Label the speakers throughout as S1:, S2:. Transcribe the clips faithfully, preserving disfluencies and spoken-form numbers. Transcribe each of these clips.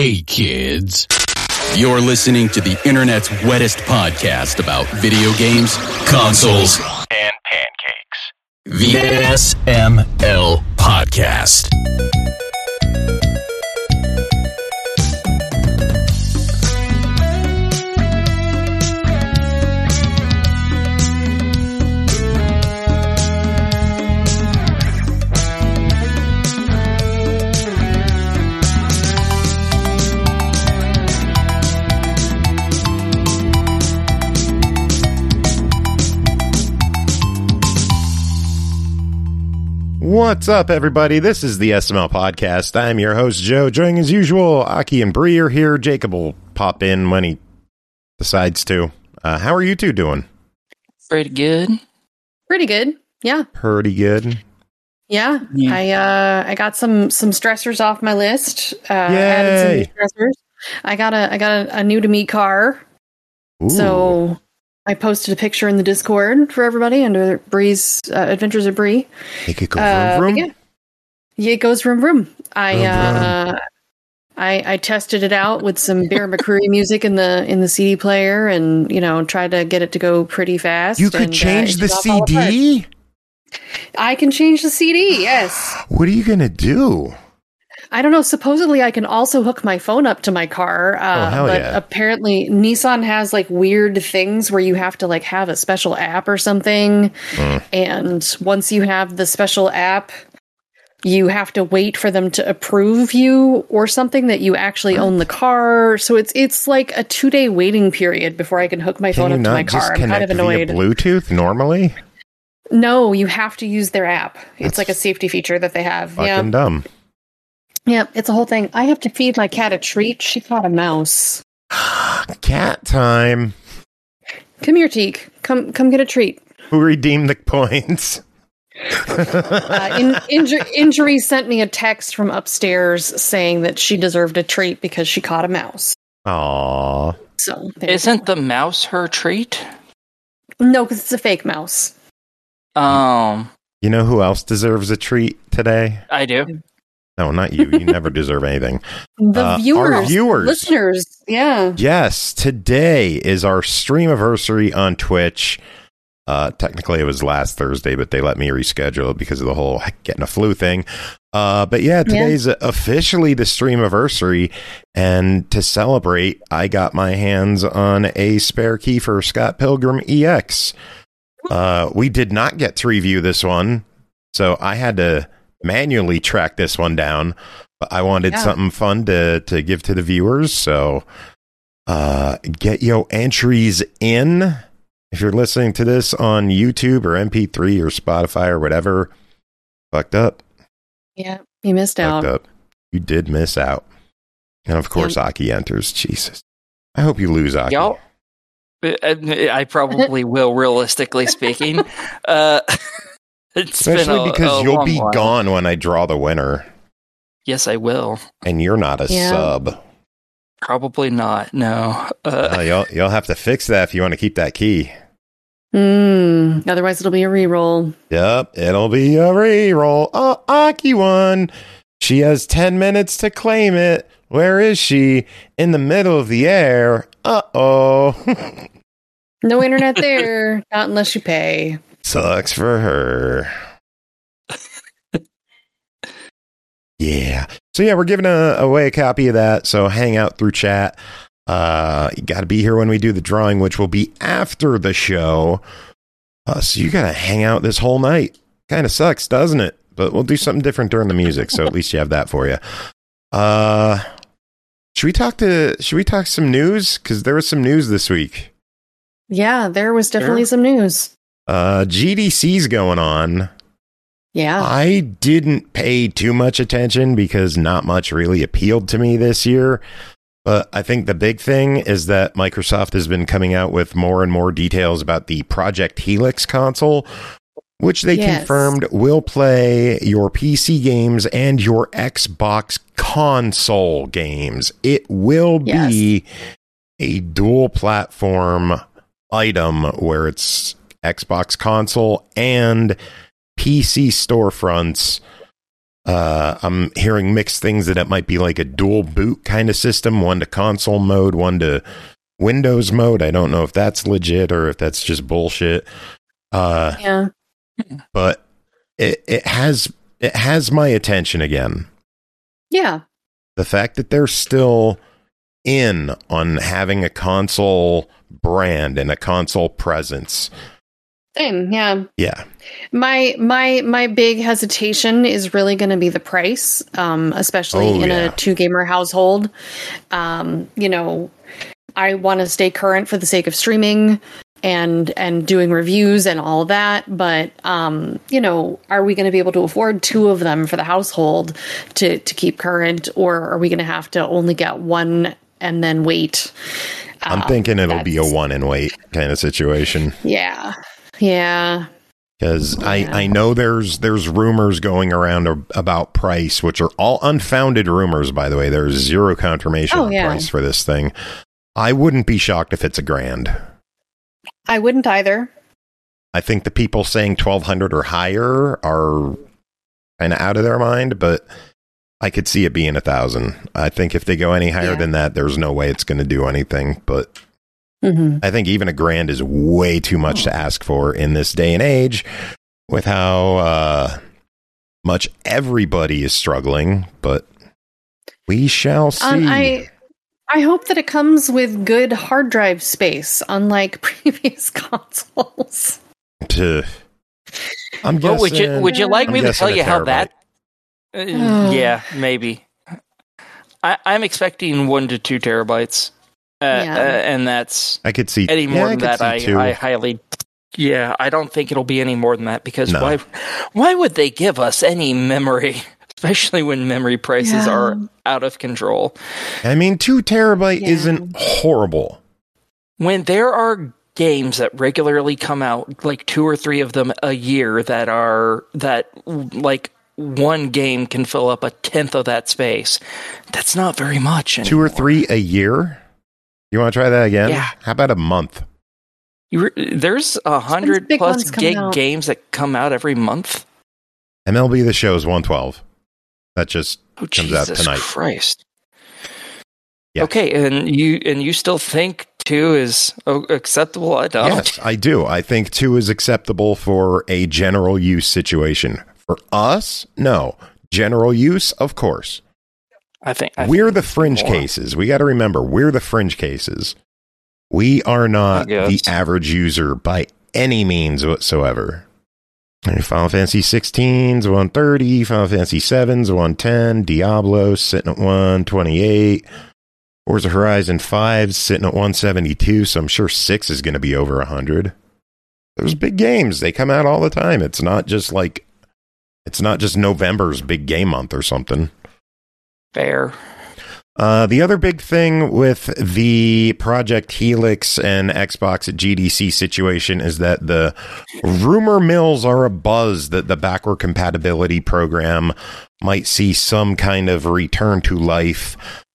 S1: Hey, kids. You're listening to the internet's wettest podcast about video games, consoles, and pancakes. The S M L Podcast.
S2: What's up, everybody? This is the S M L Podcast. I'm your host, Joe. Joining as usual, Aki and Bree are here. Jacob will pop in when he decides to. Uh, how are you two doing?
S3: Pretty good.
S4: Pretty good. Yeah.
S2: Pretty good.
S4: Yeah.
S3: Yeah.
S4: I uh I got some some stressors off my list. Uh added some new stressors. I got a I got a, a new to me car.
S2: Ooh.
S4: So I posted a picture in the Discord for everybody under Bree's uh, Adventures of Bree.
S2: It could go
S4: Uh,
S2: vroom, vroom.
S4: yeah. yeah, it goes vroom vroom. I
S2: Vroom,
S4: uh I I tested it out with some Bear McCreary music in the in the C D player, and you know tried to get it to go pretty fast.
S2: You could
S4: and, uh,
S2: change
S4: it
S2: the
S4: did not
S2: C
S4: fall apart.
S2: D?
S4: I can change the C D. Yes.
S2: What are you going to do?
S4: I don't know. Supposedly, I can also hook my phone up to my car. Uh,
S2: Oh, hell
S4: but
S2: yeah.
S4: apparently, Nissan has like weird things where you have to like have a special app or something.
S2: Mm.
S4: And once you have the special app, you have to wait for them to approve you or something that you actually own the car. So it's it's like a two day waiting period before I can hook my
S2: Can
S4: phone
S2: you
S4: up to my
S2: not just
S4: car. I'm kind
S2: connect
S4: of
S2: via
S4: annoyed.
S2: Bluetooth normally?
S4: No, you have to use their app. It's
S2: That's
S4: like a safety feature that they have.
S2: Fucking
S4: Yeah.
S2: dumb.
S4: Yeah, it's a whole thing. I have to feed my cat a treat. She caught a mouse.
S2: Cat time.
S4: Come here, Teak. Come, come get a treat.
S2: Who redeemed the points?
S4: Uh, in, inju- Injury sent me a text from upstairs saying that she deserved a treat because she caught a mouse.
S2: Aw.
S4: So there you
S3: Isn't
S4: go.
S3: the mouse her treat?
S4: No, because it's a fake mouse.
S3: Um,
S2: You know who else deserves a treat today?
S3: I do.
S2: No, not you. You never deserve anything.
S4: The
S2: Uh, our
S4: viewers,
S2: viewers.
S4: listeners, yeah.
S2: Yes, today is our stream anniversary on Twitch. Uh, technically, it was last Thursday, but they let me reschedule it because of the whole getting a flu thing. Uh, but yeah, today's officially the stream anniversary, and to celebrate, I got my hands on a spare key for Scott Pilgrim E X. Uh, we did not get to review this one, so I had to manually track this one down. But I wanted
S4: Yeah.
S2: something fun to to give to the viewers, so uh, get your entries in. If you're listening to this on YouTube or M P three or Spotify or whatever, fucked up.
S4: Yeah, you missed
S2: Fucked
S4: out.
S2: up. You did miss out. And of course, Aki enters. Jesus. I hope you lose, Aki.
S3: Y'all, I I probably will, realistically speaking. Uh, it's been
S2: Especially
S3: a-
S2: because
S3: a
S2: you'll
S3: long
S2: be
S3: while.
S2: gone when I draw the winner.
S3: Yes, I will.
S2: And you're not a
S4: Yeah.
S2: sub.
S3: Probably not. No. Uh,
S2: Uh, you'll, you'll have to fix that if you want to keep that key.
S4: Mm, otherwise, it'll be a reroll.
S2: Yep, it'll be a reroll. Oh, Aki won. She has ten minutes to claim it. Where is she? In the middle of the air. Uh-oh.
S4: No internet there, not unless you pay.
S2: Sucks for her. Yeah. So yeah, we're giving a, away a copy of that. So hang out through chat. Uh, you got to be here when we do the drawing, which will be after the show. Uh, so you got to hang out this whole night. Kind of sucks, doesn't it? But we'll do something different during the music. So at least you have that for you. Uh, should we talk to, should we talk some news? Cause there was some news this week.
S4: Yeah, there was definitely
S3: Sure.
S4: some news.
S2: Uh, G D C's going on.
S4: Yeah.
S2: I didn't pay too much attention because not much really appealed to me this year. But I think the big thing is that Microsoft has been coming out with more and more details about the Project Helix console, which they
S4: Yes.
S2: confirmed will play your P C games and your Xbox console games. It will be a dual platform item where it's Xbox console and P C storefronts Uh, I'm hearing mixed things that it might be like a dual boot kind of system, one to console mode, one to Windows mode. I don't know if that's legit or if that's just bullshit. Uh,
S4: yeah.
S2: But it, it has it has my attention again.
S4: Yeah.
S2: The fact that they're still in on having a console brand and a console presence.
S4: Same, yeah.
S2: Yeah.
S4: My my my big hesitation is really going to be the price, um, especially
S2: Oh,
S4: in
S2: yeah.
S4: a two gamer household. Um, you know, I want to stay current for the sake of streaming and and doing reviews and all that, but um, you know, are we going to be able to afford two of them for the household to to keep current, or are we going to have to only get one and then wait?
S2: I'm
S4: Um,
S2: thinking it'll be a
S4: that's-
S2: one and wait kind of situation.
S4: Yeah. Yeah.
S2: Because I,
S4: Yeah.
S2: I know there's there's rumors going around ab- about price, which are all unfounded rumors, by the way. There's zero confirmation
S4: Oh,
S2: on
S4: yeah.
S2: price for this thing. I wouldn't be shocked if it's a grand.
S4: I wouldn't either.
S2: I think the people saying twelve hundred or higher are kind of out of their mind, but I could see it being a thousand. I think if they go any higher
S4: Yeah.
S2: than that, there's no way it's going to do anything. But
S4: Mm-hmm.
S2: I think even a grand is way too much to ask for in this day and age with how uh, much everybody is struggling, but we shall see.
S4: Um, I I hope that it comes with good hard drive space, unlike previous consoles.
S2: to, I'm
S3: Well,
S2: guessing,
S3: would you would you like
S2: I'm
S3: me to
S2: guessing
S3: tell
S2: a
S3: you how
S2: terabyte.
S3: that? Uh, yeah, maybe. I, I'm expecting one to two terabytes, uh,
S4: Yeah.
S3: uh, and that's
S2: I could see
S3: any
S2: yeah,
S3: more
S2: I
S3: than
S2: could
S3: that.
S2: see
S3: I,
S2: two.
S3: I highly, yeah, I don't think it'll be any more than that because
S2: No.
S3: why? Why would they give us any memory, especially when memory prices
S4: Yeah.
S3: are out of control?
S2: I mean, two terabyte
S4: Yeah.
S2: isn't horrible.
S3: When there are games that regularly come out, like two or three of them a year, that are that like one game can fill up a tenth of that space. That's not very much.
S2: Two or
S3: anymore.
S2: three a year? You want to try that again?
S3: Yeah.
S2: How about a month?
S3: You re- there's a hundred
S4: big
S3: plus
S4: ones coming
S3: gig
S4: out.
S3: games that come out every month.
S2: M L B The Show is one twelve. That just
S3: Oh,
S2: comes out
S3: Jesus
S2: tonight.
S3: Christ!
S2: Yeah.
S3: Okay, and you and you still think two is oh, acceptable? I don't.
S2: Yes, I do. I think two is acceptable for a general use situation. For us, no. General use, of course.
S3: I think I
S2: we're
S3: think
S2: the fringe
S3: more.
S2: cases. We got to remember, we're the fringe cases. We are
S3: I
S2: not the
S3: guess.
S2: average user by any means whatsoever. Final Fantasy sixteen's one thirty, Final Fantasy seven's one ten, Diablo sitting at one twenty-eight, Forza Horizon five's sitting at one seventy-two, so I'm sure six is going to be over one hundred. There's big games. They come out all the time. It's not just like, it's not just November's big game month or something.
S3: Fair.
S2: Uh, the other big thing with the Project Helix and Xbox at G D C situation is that the rumor mills are abuzz that the backward compatibility program might see some kind of return to life.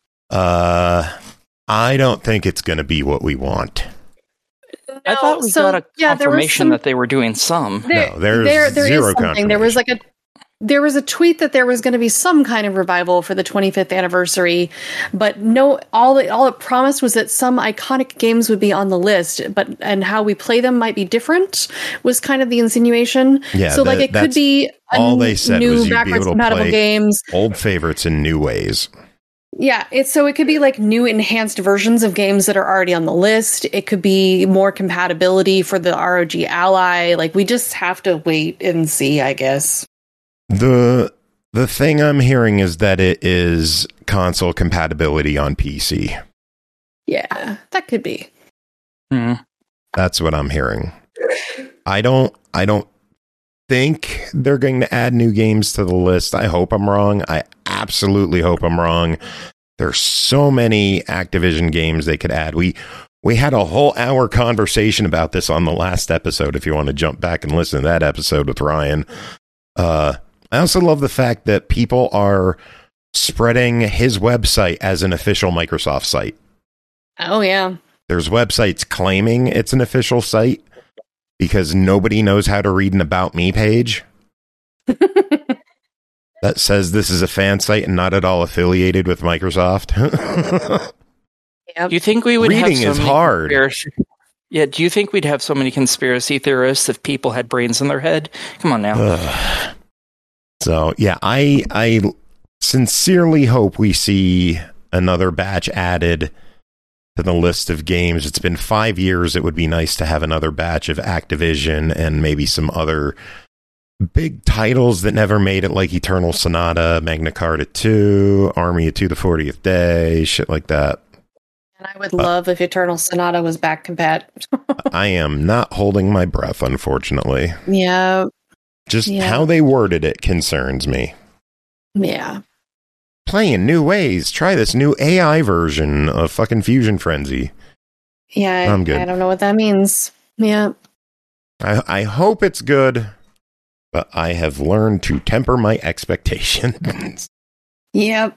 S2: Uh, I don't think it's going to be what we want.
S3: I thought we
S4: so,
S3: got a
S4: yeah, there was
S3: confirmation
S4: some-
S3: that they were doing some.
S4: There,
S2: No, there's
S4: there, there
S2: zero
S4: is something. There was like a there was a tweet that there was going to be some kind of revival for the twenty-fifth anniversary, but no, all it, all it promised was that some iconic games would be on the list, but and how we play them might be different was kind of the insinuation.
S2: Yeah,
S4: so like
S2: that-
S4: it could
S2: that's
S4: be a
S2: all
S4: n-
S2: they said
S4: new
S2: was you'd be
S4: backwards
S2: able to
S4: compatible
S2: play
S4: games.
S2: Old favorites in new ways.
S4: Yeah, it's so it could be like new enhanced versions of games that are already on the list. It could be more compatibility for the R O G Ally. Like we just have to wait and see, I guess.
S2: The the thing I'm hearing is that it is console compatibility on P C.
S4: Yeah, that could be.
S3: Hmm.
S2: That's what I'm hearing. I don't I don't think they're going to add new games to the list. I hope I'm wrong. I absolutely hope I'm wrong. There's so many Activision games they could add. We we had a whole hour conversation about this on the last episode if you want to jump back and listen to that episode with Ryan. Uh I also love the fact that people are spreading his website as an official Microsoft site.
S4: Oh yeah.
S2: There's websites claiming it's an official site because nobody knows how to read an About Me page. that says this is a fan site and not at all affiliated with Microsoft.
S3: Yep. Do you think we would
S2: Reading
S3: have so
S2: is
S3: many
S2: hard.
S3: Conspiracy- yeah, do you think we'd have so many conspiracy theorists if people had brains in their head? Come on now.
S2: Ugh. So, yeah, I I sincerely hope we see another batch added to the list of games. It's been five years. It would be nice to have another batch of Activision and maybe some other big titles that never made it, like Eternal Sonata, Magna Carta two, Army of Two the fortieth Day, shit like that.
S4: And I would love uh, if Eternal Sonata was back compat.
S2: I am not holding my breath, unfortunately.
S4: Yeah.
S2: Just
S4: yeah.
S2: how they worded it concerns me.
S4: Yeah.
S2: Play in new ways. Try this new A I version of fucking Fusion Frenzy.
S4: Yeah,
S2: I'm good.
S4: I don't know what that means. Yeah.
S2: I, I hope it's good, but I have learned to temper my expectations.
S4: Yep.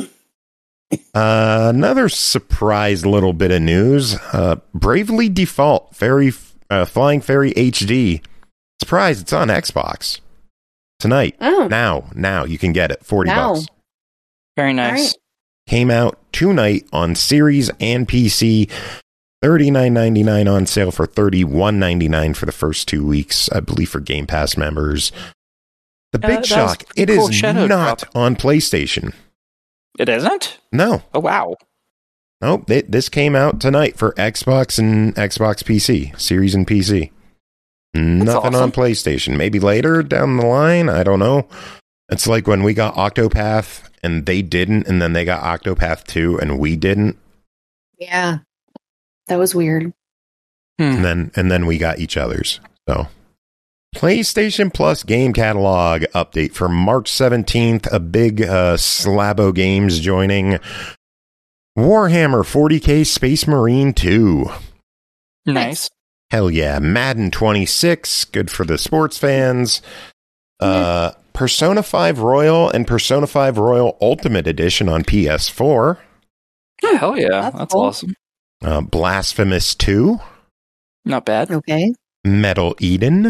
S2: Uh, another surprise little bit of news. Uh, Bravely Default Fairy, uh, Flying Fairy H D. Surprise, it's on Xbox. Tonight.
S4: Oh.
S2: Now. Now. You can get it. forty
S4: now.
S2: bucks.
S3: Very nice.
S4: Right.
S2: Came out tonight on Series and P C. thirty-nine ninety-nine on sale for thirty-one ninety-nine for the first two weeks, I believe, for Game Pass members. The
S3: Uh,
S2: big
S3: that
S2: shock,
S3: was
S2: it
S3: cool
S2: is
S3: shadow
S2: not
S3: drop.
S2: on PlayStation.
S3: It isn't?
S2: No.
S3: Oh, wow.
S2: Nope. It, this came out tonight for Xbox and Xbox P C, Series and P C. Nothing
S3: awesome.
S2: on PlayStation. Maybe later down the line. I don't know. It's like when we got Octopath and they didn't, and then they got Octopath two and we didn't.
S4: Yeah. That was weird.
S3: Hmm.
S2: And then and then we got each other's. So PlayStation Plus game catalog update for March seventeenth. A big uh, slabo games joining Warhammer forty K Space Marine two.
S3: Nice.
S2: Hell yeah. Madden twenty-six. Good for the sports fans. Uh, Persona five Royal and Persona five Royal Ultimate Edition on P S four.
S3: Hell yeah.
S4: That's
S3: That's
S4: cool.
S3: awesome.
S2: Uh, Blasphemous two.
S3: Not bad.
S4: Okay.
S2: Metal Eden.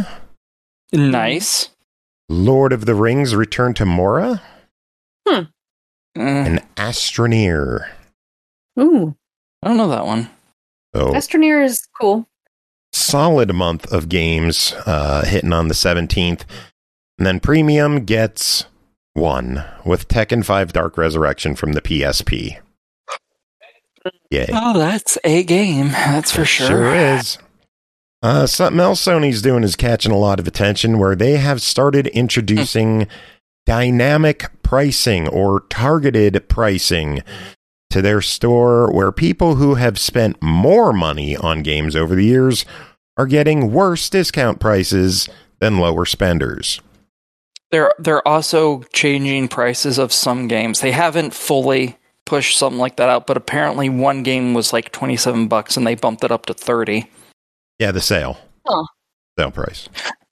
S3: Nice.
S2: Lord of the Rings Return to Mora.
S3: Uh,
S2: And Astroneer.
S4: Ooh.
S3: I don't know that one.
S2: So
S4: Astroneer is cool.
S2: solid month of games uh, hitting on the seventeenth. And then Premium gets one with Tekken five Dark Resurrection from the P S P. Yay.
S3: Oh, that's a game. That's for sure.
S2: Sure is. Uh, something else Sony's doing is catching a lot of attention, where they have started introducing dynamic pricing or targeted pricing to their store, where people who have spent more money on games over the years are getting worse discount prices than lower spenders.
S3: They're they're also changing prices of some games. They haven't fully pushed something like that out, but apparently one game was like twenty-seven bucks and they bumped it up to thirty.
S2: Yeah, the sale.
S4: Oh.
S2: Sale price.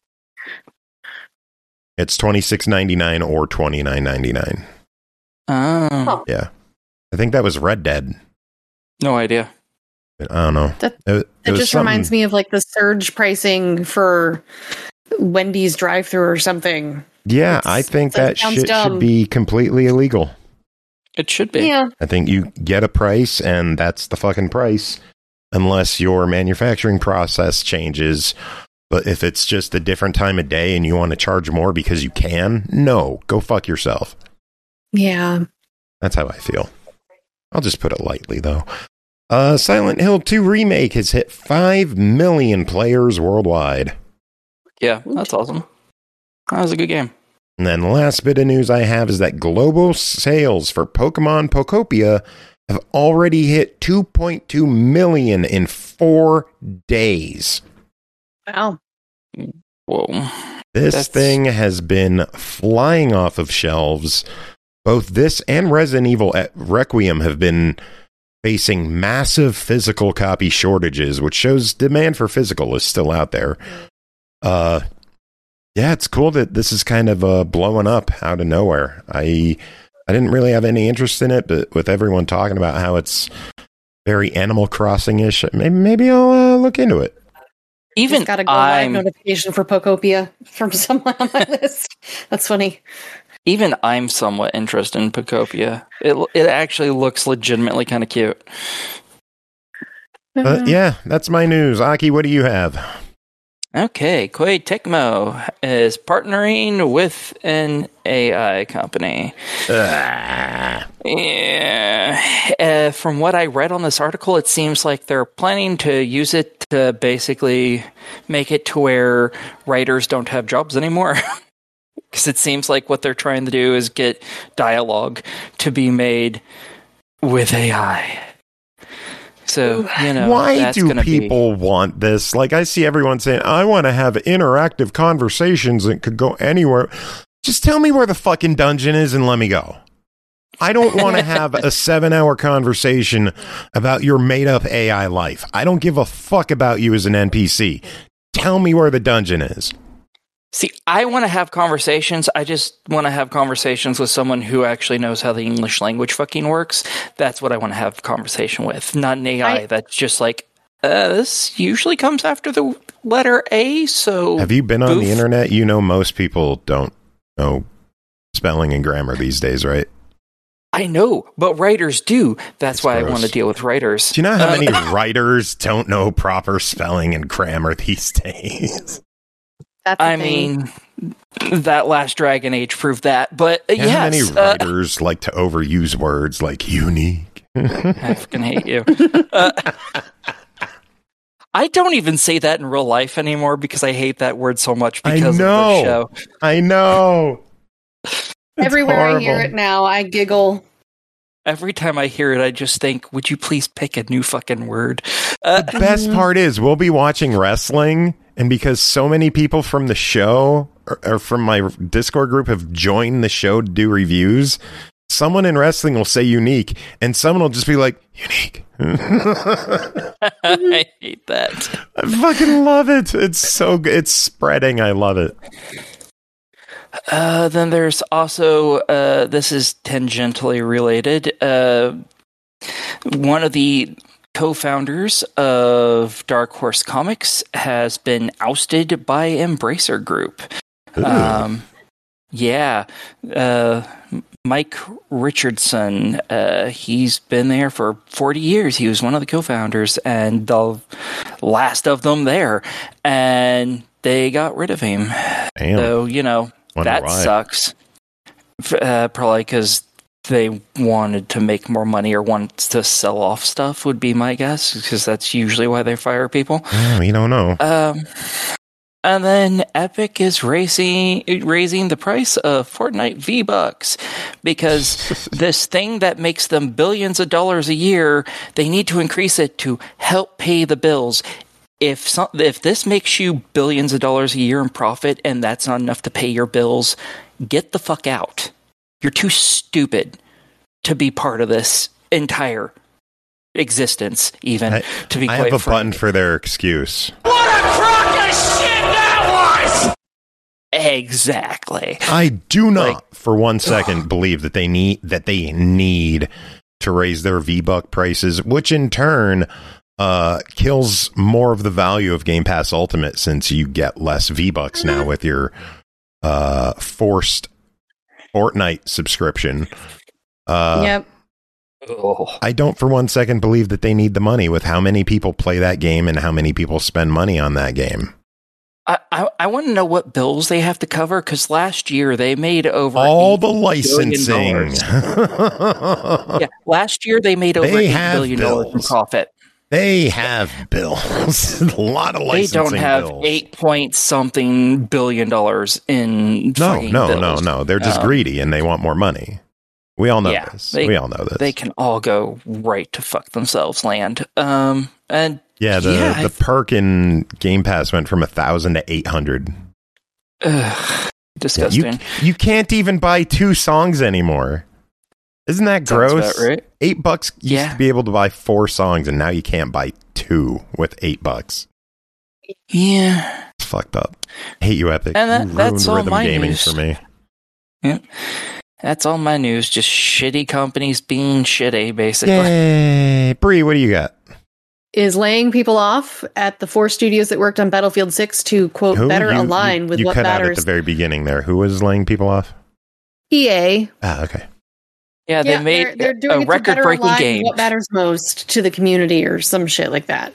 S2: It's twenty-six ninety-nine or twenty-nine ninety-nine.
S3: Oh.
S4: Huh.
S2: Yeah. I think that was Red Dead.
S3: No idea.
S2: I don't know.
S4: That,
S2: It, it
S4: It
S2: was
S4: just
S2: something-
S4: reminds me of like the surge pricing for Wendy's drive-thru or something.
S2: Yeah,
S4: It's-
S2: I think
S4: that
S2: that
S4: sounds
S2: shit
S4: dumb.
S2: should be completely illegal.
S3: It should be.
S4: Yeah.
S2: I think you get a price and that's the fucking price, unless your manufacturing process changes. But if it's just a different time of day and you want to charge more because you can, no, go fuck yourself.
S4: Yeah.
S2: That's how I feel. I'll just put it lightly, though. Uh, Silent Hill two Remake has hit five million players worldwide.
S3: Yeah, that's awesome. That was a good game.
S2: And then the last bit of news I have is that global sales for Pokemon Pokopia have already hit two point two million in four days.
S4: Wow.
S3: Whoa.
S2: This
S3: That's-
S2: thing has been flying off of shelves. Both this and Resident Evil Requiem have been facing massive physical copy shortages, which shows demand for physical is still out there. Uh, yeah, it's cool that this is kind of uh, blowing up out of nowhere. I I didn't really have any interest in it, but with everyone talking about how it's very Animal Crossing-ish, maybe, maybe I'll uh, look into it.
S3: Even
S4: Just got a go live
S3: I'm
S4: notification for Pokopia from someone on my list. That's funny.
S3: Even I'm somewhat interested in Pocopia. It it actually looks legitimately kind of cute.
S2: Uh, yeah, that's my news. Aki, what do you have?
S3: Okay, Koei Tecmo is partnering with an A I company.
S2: Ah.
S3: Yeah. Uh, from what I read on this article, it seems like they're planning to use it to basically make it to where writers don't have jobs anymore. Because it seems like what they're trying to do is get dialogue to be made with A I. So, you know,
S2: why
S3: that's
S2: do people
S3: be...
S2: want this? Like, I see everyone saying, I want to have interactive conversations that could go anywhere. Just tell me where the fucking dungeon is and let me go. I don't want to have a seven hour conversation about your made up A I life. I don't give a fuck about you as an N P C. Tell me where the dungeon is.
S3: See, I want to have conversations. I just want to have conversations with someone who actually knows how the English language fucking works. That's what I want to have a conversation with, not an A I I, that's just like, uh, this usually comes after the letter A, so...
S2: Have you been on boof. the internet? You know most people don't know spelling and grammar these days, right?
S3: I know, but writers do. That's, That's why gross. I want to deal with writers.
S2: Do you know how uh, many writers don't know proper spelling and grammar these days?
S4: That's
S3: I mean, that last Dragon Age proved that, but uh,
S2: How
S3: yes.
S2: many writers uh, like to overuse words like unique?
S3: I fucking hate you. Uh, I don't even say that in real life anymore because I hate that word so much because
S2: I know.
S3: of the show.
S2: I know.
S4: Everywhere
S2: horrible.
S4: I hear it now, I giggle.
S3: Every time I hear it, I just think, would you please pick a new fucking word? Uh,
S2: the best part is we'll be watching wrestling, and because so many people from the show or, or from my Discord group have joined the show to do reviews, someone in wrestling will say unique, and someone will just be like, unique.
S3: I hate that.
S2: I fucking love it. It's so good. It's spreading. I love it.
S3: Uh, then there's also, uh, this is tangentially related, uh, one of the co-founders of Dark Horse Comics has been ousted by Embracer Group. Um, yeah, uh, Mike Richardson, uh, he's been there for forty years. He was one of the co-founders and the last of them there, and they got rid of him.
S2: Damn.
S3: So, you know,
S2: Wonder
S3: that
S2: why.
S3: sucks. Uh, probably because they wanted to make more money or wanted to sell off stuff would be my guess, because that's usually why they fire people.
S2: Oh, we don't know.
S3: Um, and then Epic is raising raising the price of Fortnite V-Bucks because this thing that makes them billions of dollars a year, they need to increase it to help pay the bills. If some, if this makes you billions of dollars a year in profit and that's not enough to pay your bills, get the fuck out. You're too stupid to be part of this entire existence, even,
S2: I,
S3: to be
S2: I
S3: quite
S2: have a
S3: frank.
S2: button for their excuse.
S5: What a crock of shit that was!
S3: Exactly.
S2: I do not,
S3: Like-
S2: for one second, believe that they need that they need to raise their V-Buck prices, which in turn uh, kills more of the value of Game Pass Ultimate, since you get less V-Bucks now with your uh, forced Fortnite subscription. Uh,
S4: Yep.
S3: Oh.
S2: I don't for one second believe that they need the money with how many people play that game and how many people spend money on that game.
S3: I, I, I want to know what bills they have to cover, because last year they made over
S2: All
S3: eight
S2: the licensing.
S3: billion dollars. Yeah, last year they made over
S2: They
S3: eight
S2: have
S3: billion dollars in
S2: bills.
S3: profit.
S2: They have bills. A lot of
S3: They
S2: licensing
S3: don't have
S2: bills.
S3: eight point something billion dollars in
S2: No,
S3: fucking
S2: no,
S3: bills.
S2: no, no. They're just
S3: Um,
S2: greedy and they want more money. We all know
S3: yeah,
S2: this.
S3: they-
S2: we all know this.
S3: They can all go right to fuck themselves land. Um, and
S2: yeah, the
S3: yeah,
S2: the perk in Game Pass went from a thousand to eight hundred.
S3: ugh, disgusting.
S2: You you can't even buy two songs anymore. Isn't that
S3: Sounds
S2: gross?
S3: about right.
S2: Eight bucks used
S3: Yeah.
S2: to be able to buy four songs, and now you can't buy two with eight bucks.
S3: Yeah.
S2: It's fucked up. I hate you, Epic.
S3: And that-
S2: you ruined
S3: that's all
S2: rhythm
S3: my
S2: gaming
S3: news.
S2: for me.
S3: Yeah. That's all my news. Just shitty companies being shitty, basically.
S2: Yay, Bree, what do you got?
S4: Is laying people off at the four studios that worked on Battlefield six to, quote,
S2: Who?
S4: better
S2: You-
S4: align
S2: you,
S4: with
S2: you
S4: what
S2: cut out at
S4: matters.
S2: the very beginning there. Who was laying people off?
S4: E A.
S2: Ah, okay.
S3: Yeah, they
S4: Yeah,
S3: made
S4: they're, they're doing
S3: a
S4: it to better
S3: record-breaking
S4: align
S3: game.
S4: what matters most to the community or some shit like that.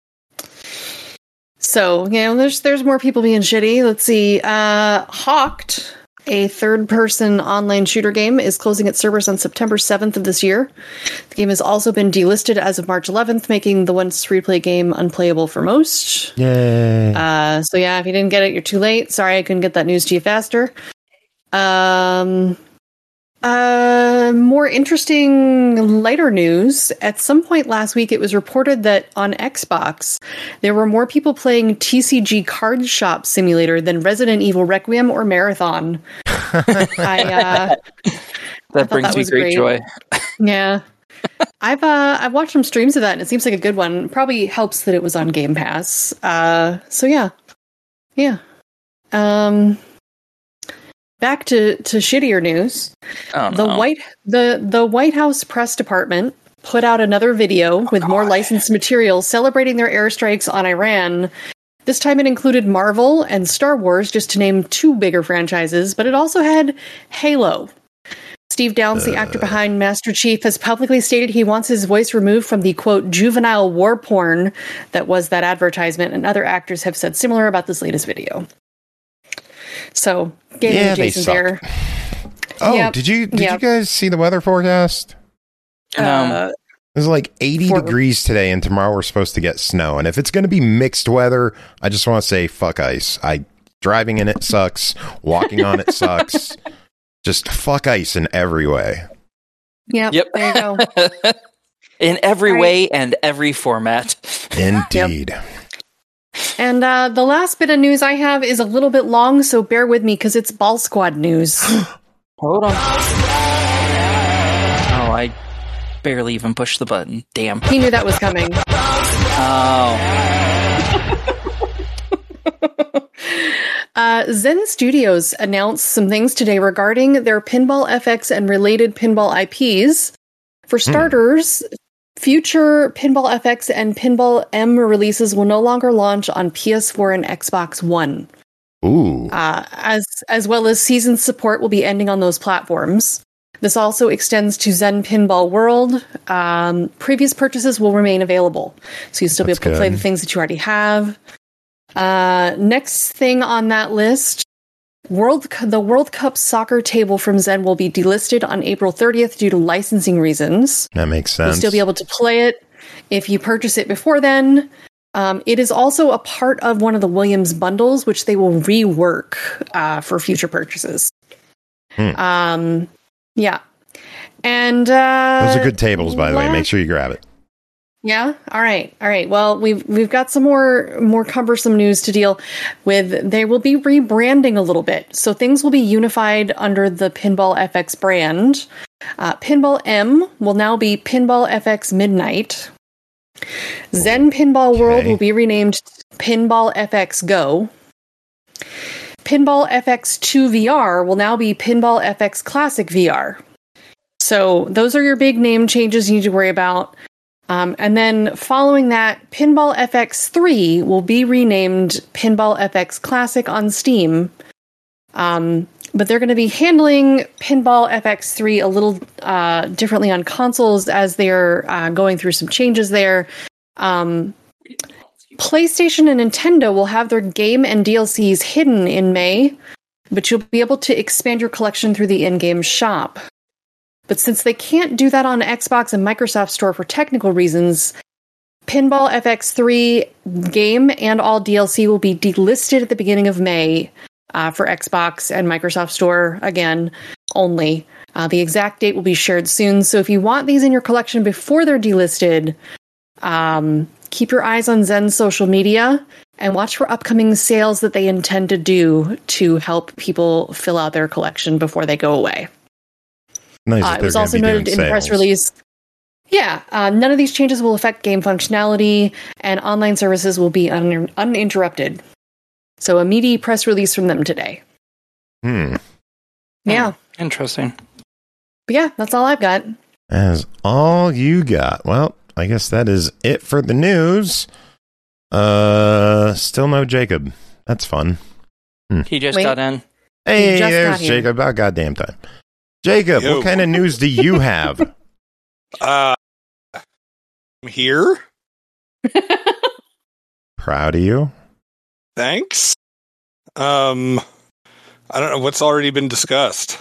S4: So, you know, there's there's more people being shitty. Let's see. Uh, Hawked, a third-person online shooter game, is closing its servers on September seventh of this year. The game has also been delisted as of March eleventh, making the once free-to-play game unplayable for most.
S2: Yay.
S4: Uh, so yeah, if you didn't get it, you're too late. Sorry, I couldn't get that news to you faster. Um... Uh, more interesting, lighter news. At some point last week, it was reported that on Xbox, there were more people playing T C G Card Shop Simulator than Resident Evil Requiem or Marathon. I, uh,
S3: that
S4: I
S3: brings
S4: that
S3: me
S4: was
S3: great,
S4: great.
S3: joy.
S4: Yeah. I've uh, I've watched some streams of that, and it seems like a good one. Probably helps that it was on Game Pass. Uh, so yeah. Yeah. Um... Back to, to shittier news.
S3: Oh,
S4: the
S3: no.
S4: White the the White House press department put out another video with more licensed material celebrating their airstrikes on Iran. This time it included Marvel and Star Wars, just to name two bigger franchises, but it also had Halo. Steve Downs, the actor behind Master Chief, has publicly stated he wants his voice removed from the, quote, juvenile war porn that was that advertisement, and other actors have said similar about this latest video. So, gaming
S2: Yeah, they
S4: adjacent
S2: suck.
S4: there.
S2: Oh,
S4: Yep.
S2: did you did
S4: Yep.
S2: you guys see the weather forecast?
S3: No.
S4: Uh,
S2: It was like eighty
S4: For-
S2: degrees today, and tomorrow we're supposed to get snow. And if it's going to be mixed weather, I just want to say fuck ice. I driving in it sucks. Walking on it sucks. Just fuck ice in every way.
S4: Yep,
S3: Yep.
S4: there you go.
S3: In every
S4: Right.
S3: way and every format.
S2: Indeed.
S4: And uh, the last bit of news I have is a little bit long, so bear with me because it's Ball Squad news.
S3: Hold on. Oh, I barely even pushed the button. Damn.
S4: He knew that was coming.
S3: Oh.
S4: uh, Zen Studios announced some things today regarding their Pinball F X and related pinball I Ps. For starters, future Pinball F X and Pinball M releases will no longer launch on P S four and Xbox One.
S2: Ooh.
S4: Uh, as as well as season support will be ending on those platforms. This also extends to Zen Pinball World. Um, previous purchases will remain available, so you'll still
S2: That's
S4: be able to play
S2: good.
S4: the things that you already have. Uh, next thing on that list, World Cu- the World Cup soccer table from Zen will be delisted on April thirtieth due to licensing reasons.
S2: That makes
S4: You'll
S2: sense.
S4: still be able to play it if you purchase it before then. Um, it is also a part of one of the Williams bundles, which they will rework uh, for future purchases.
S2: Hmm.
S4: Um, yeah. And uh,
S2: Those are good tables, by the way.
S4: la-
S2: Make sure you grab it.
S4: Yeah. All right. All right. Well, we've we've got some more more cumbersome news to deal with. They will be rebranding a little bit, so things will be unified under the Pinball F X brand. Uh, Pinball M will now be Pinball F X Midnight. Zen Pinball World
S2: Okay.
S4: will be renamed Pinball F X Go. Pinball F X two V R will now be Pinball F X Classic V R. So those are your big name changes you need to worry about. Um, and then following that, Pinball F X three will be renamed Pinball F X Classic on Steam. Um, but they're going to be handling Pinball F X three a little uh, differently on consoles as they're uh, going through some changes there. Um, PlayStation and Nintendo will have their game and D L Cs hidden in May, but you'll be able to expand your collection through the in-game shop. But since they can't do that on Xbox and Microsoft Store for technical reasons, Pinball F X three game and all D L C will be delisted at the beginning of May uh, for Xbox and Microsoft Store, again, only. Uh, the exact date will be shared soon, so if you want these in your collection before they're delisted, um, keep your eyes on Zen's social media and watch for upcoming sales that they intend to do to help people fill out their collection before they go away.
S2: Nice.
S4: Uh,
S2: that
S4: it
S2: they're
S4: was
S2: gonna
S4: also
S2: be
S4: noted
S2: doing
S4: in the press
S2: sales.
S4: release. Yeah, uh, none of these changes will affect game functionality, and online services will be un- uninterrupted. So a meaty press release from them today.
S2: Hmm.
S4: Yeah,
S3: Interesting.
S4: but yeah, that's all I've got.
S2: That's all you got. Well, I guess that is it for the news. Uh, still no Jacob. That's fun.
S3: He just
S4: Wait.
S3: got in.
S2: Hey,
S4: just
S2: there's
S4: got here.
S2: Jacob. About goddamn time. Jacob,
S6: Yo.
S2: what kind of news do you have?
S6: Uh, I'm here.
S2: Proud of you.
S6: Thanks. Um, I don't know what's already been discussed.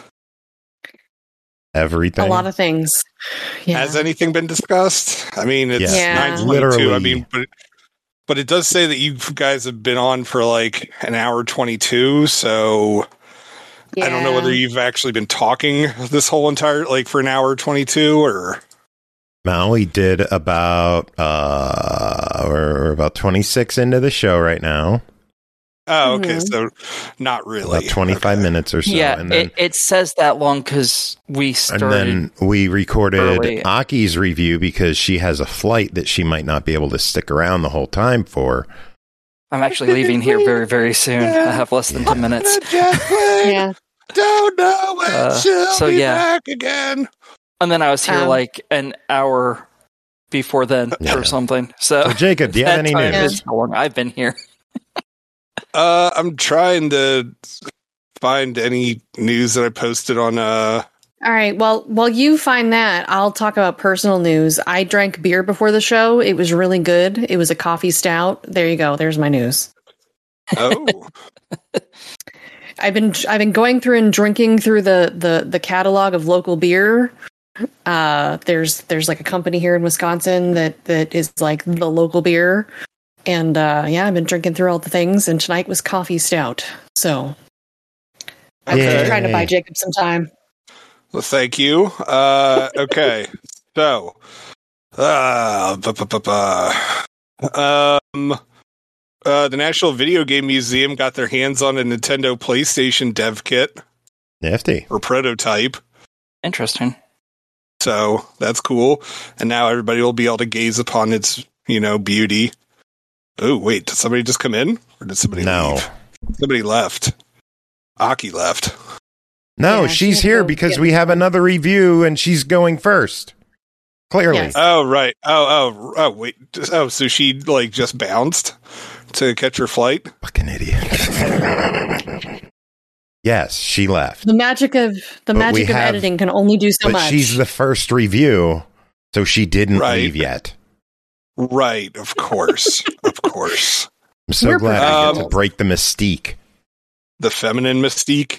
S2: Everything.
S4: A lot of things. Yeah.
S6: Has anything been discussed? I mean, it's
S2: Yes.
S4: Yeah.
S6: nine twenty-two.
S2: Literally.
S6: I mean, but it, but it does say that you guys have been on for like an hour twenty-two. So I don't know whether you've actually been talking this whole entire like for an hour twenty-two or.
S2: Maui did about uh we're about twenty-six into the show right now.
S6: Oh, okay.
S4: Mhm.
S6: So not really.
S2: About twenty-five
S6: Okay.
S2: minutes or so.
S3: yeah,
S2: and then
S3: it, it says that long because we
S2: and
S3: started.
S2: then we recorded
S3: early.
S2: Aki's review because she has a flight that she might not be able to stick around the whole time for.
S3: I'm actually leaving here very, very soon. I have less than ten minutes.
S4: Yeah.
S6: Don't know when
S3: Uh,
S6: she'll
S3: so
S6: be
S3: yeah.
S6: back again.
S3: And then I was here
S4: Um,
S3: like an hour before then
S2: Yeah.
S3: or something. So,
S2: So Jacob, do you have
S3: that
S2: any
S3: time
S2: news?
S3: is how long I've been here.
S6: Uh, I'm trying to find any news that I posted on. Uh,
S4: All right. Well, while you find that, I'll talk about personal news. I drank beer before the show. It was really good. It was a coffee stout. There you go. There's my news.
S6: oh,
S4: I've been I've been going through and drinking through the the the catalog of local beer. Uh, there's there's like a company here in Wisconsin that that is like the local beer, and uh, yeah, I've been drinking through all the things. And tonight was coffee stout. So I'm
S2: Yay.
S4: just trying to buy Jacob some time.
S6: well, thank you. Uh, okay, so, uh, bu- bu- bu- bu- um, uh, the National Video Game Museum got their hands on a Nintendo PlayStation dev kit
S2: Nifty.
S6: or prototype.
S3: Interesting.
S6: So that's cool. And now everybody will be able to gaze upon its, you know, beauty. Oh, wait, did somebody just come in? Or did somebody
S2: No.
S6: leave? Somebody left. Aki left.
S2: No,
S4: Yeah,
S2: she's
S4: she had
S2: here
S4: to go
S2: because
S4: get-
S2: we have another review and she's going first. Clearly.
S4: Yes.
S6: Oh, right. Oh, oh, oh, wait. Oh, so she, like, just bounced to catch her flight?
S2: Fucking idiot. Yes, she left.
S4: The magic of the
S2: But we
S4: magic of
S2: have-
S4: editing can only do so
S2: but
S4: much.
S2: she's the first review, so she didn't
S6: Right.
S2: leave yet.
S6: Right, of course. Of course.
S2: I'm so
S4: We're
S2: glad I get to
S6: professionals.
S2: break the mystique.
S6: The feminine mystique.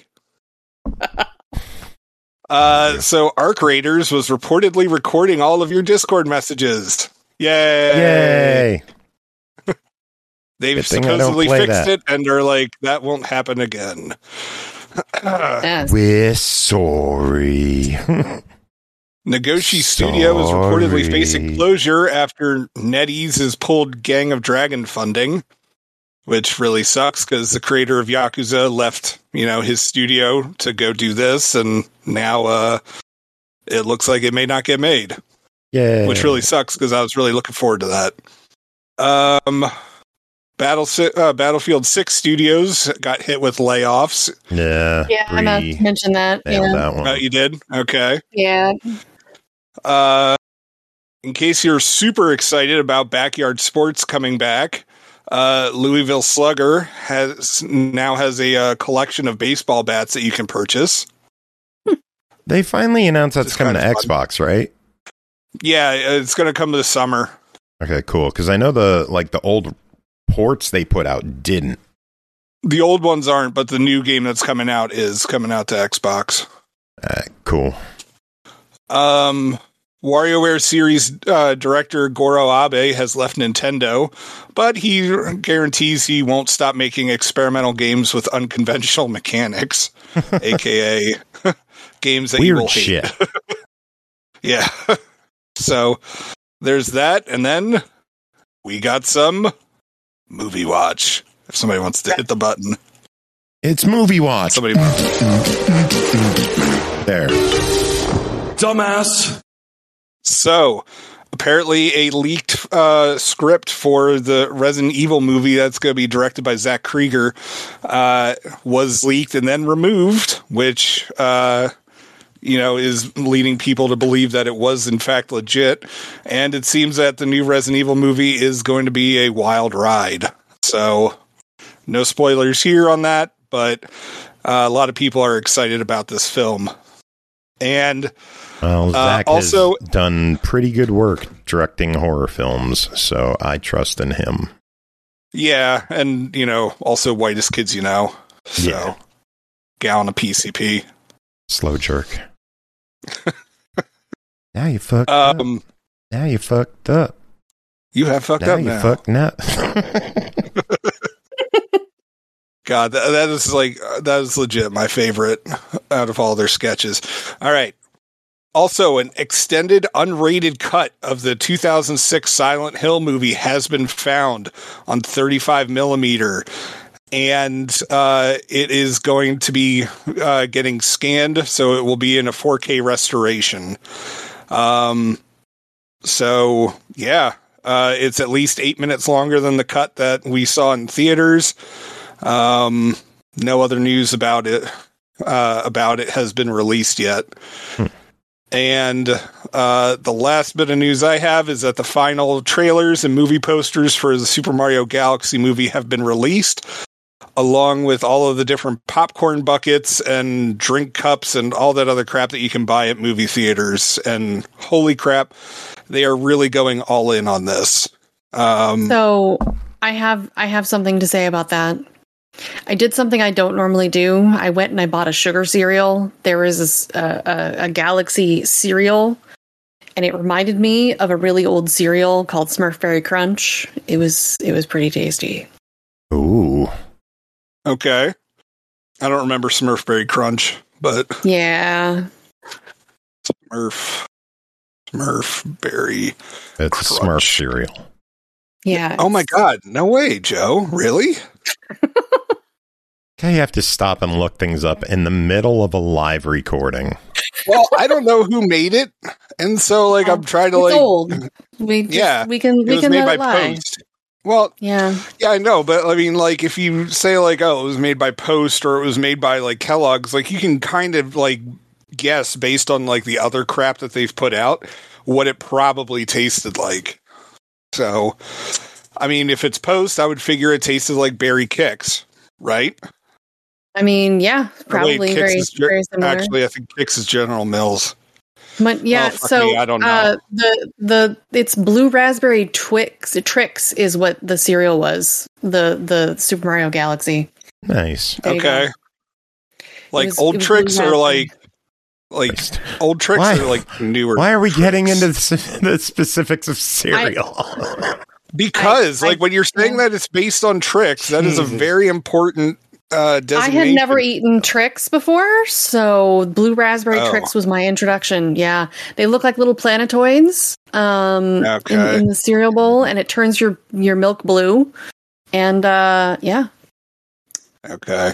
S6: Uh, so Arc Raiders was reportedly recording all of your Discord messages. Yay!
S2: Yay!
S6: They've
S2: Good thing I don't
S6: supposedly
S2: play
S6: fixed
S2: that.
S6: it and are like, that won't happen again.
S4: Yes.
S2: We're sorry.
S6: Nagoshi Studio is reportedly
S2: Sorry.
S6: facing closure after NetEase has pulled Gang of Dragon funding, which really sucks because the creator of Yakuza left, you know, his studio to go do this, and now uh, it looks like it may not get made.
S2: Yay.
S6: Which really sucks because I was really looking forward to that. Um, Battle si- uh, Battlefield six Studios got hit with layoffs.
S2: Yeah.
S4: Yeah, I'm about
S2: Bree
S4: to mention that.
S2: nailed
S4: Yeah.
S2: that one.
S6: Oh, you did? Okay.
S4: Yeah.
S6: Uh, in case you're super excited about backyard sports coming back, uh, Louisville Slugger has now has a uh, collection of baseball bats that you can purchase.
S2: They finally announced that's
S6: It's
S2: coming to
S6: kind of
S2: Xbox, right?
S6: Yeah, it's going to come this summer.
S2: Okay, cool. Because I know the like the old ports they put out didn't.
S6: The old ones aren't, but the new game that's coming out is coming out to Xbox.
S2: Uh, cool.
S6: Um, WarioWare series uh, director Goro Abe has left Nintendo, but he guarantees he won't stop making experimental games with unconventional mechanics, aka games that you will
S2: Weird
S6: hate.
S2: shit.
S6: Yeah. So there's that, and then we got some movie watch. If somebody wants to hit the button,
S2: It's Movie Watch.
S6: somebody.
S2: There.
S5: Dumbass.
S6: So, apparently, a leaked uh, script for the Resident Evil movie that's going to be directed by Zach Krieger uh, was leaked and then removed, which, uh, you know, is leading people to believe that it was, in fact, legit. And it seems that the new Resident Evil movie is going to be a wild ride. So, no spoilers here on that, but uh, a lot of people are excited about this film. And
S2: well, Zach
S6: uh, also
S2: has done pretty good work directing horror films, so I trust in him.
S6: Yeah, and, you know, also whitest kids you know. So, yeah. Gallon of P C P.
S2: Slow jerk. Now you fucked
S6: um,
S2: up. Now you fucked up.
S6: You have fucked
S2: now
S6: up
S2: you
S6: now.
S2: Fucked up.
S6: God, that, that is like, that is legit my favorite out of all their sketches. All right. Also, an extended unrated cut of the two thousand six Silent Hill movie has been found on thirty-five millimeter. And uh, it is going to be uh, getting scanned, so it will be in a four K restoration. Um, so, yeah, uh, it's at least eight minutes longer than the cut that we saw in theaters. Um, no other news about it uh, about it has been released yet. Hmm. And uh, the last bit of news I have is that the final trailers and movie posters for the Super Mario Galaxy movie have been released, along with all of the different popcorn buckets and drink cups and all that other crap that you can buy at movie theaters. And holy crap, they are really going all in on this. Um,
S4: so I have I have something to say about that. I did something I don't normally do. I went and I bought a sugar cereal. There is a, a, a Galaxy cereal, and it reminded me of a really old cereal called Smurfberry Crunch. It was it was pretty tasty.
S2: Ooh.
S6: Okay. I don't remember Smurfberry Crunch, but
S4: yeah.
S6: Smurf. Smurfberry
S2: It's a Smurf cereal.
S4: Yeah.
S6: Oh my God. No way, Joe. Really?
S2: Okay, you have to stop and look things up in the middle of a live recording.
S6: Well, I don't know who made it, and so like I'm trying to
S4: it's
S6: like.
S4: Old. We just,
S6: yeah,
S4: we can we
S6: it was
S4: can
S6: made
S4: let
S6: by
S4: it lie.
S6: Post. Well,
S4: yeah,
S6: yeah, I know, but I mean, like if you say like, oh, it was made by Post or it was made by like Kellogg's, like you can kind of like guess based on like the other crap that they've put out what it probably tasted like. So, I mean, if it's Post, I would figure it tasted like Berry Kicks, right?
S4: I mean, yeah, probably
S6: wait,
S4: very,
S6: is,
S4: very similar.
S6: Actually, I think Kix is General Mills.
S4: But yeah,
S6: oh,
S4: so
S6: me, I don't know.
S4: Uh, the the it's Blue Raspberry Twix Trix is what the cereal was. The the Super Mario Galaxy.
S2: Nice.
S4: There
S6: okay. Like
S4: was,
S6: old tricks or like like old tricks
S2: why,
S6: or like newer.
S2: Why are we
S6: tricks?
S2: getting into the, the specifics of cereal?
S6: I, because I, like I, when you're saying
S4: yeah.
S6: that it's based on tricks, that Jesus. is a very important. Uh,
S4: I had never eaten Trix before, so Blue Raspberry oh. Trix was my introduction. Yeah, they look like little planetoids um,
S6: okay.
S4: in, in the cereal bowl, and it turns your, your milk blue. And uh, yeah.
S6: Okay.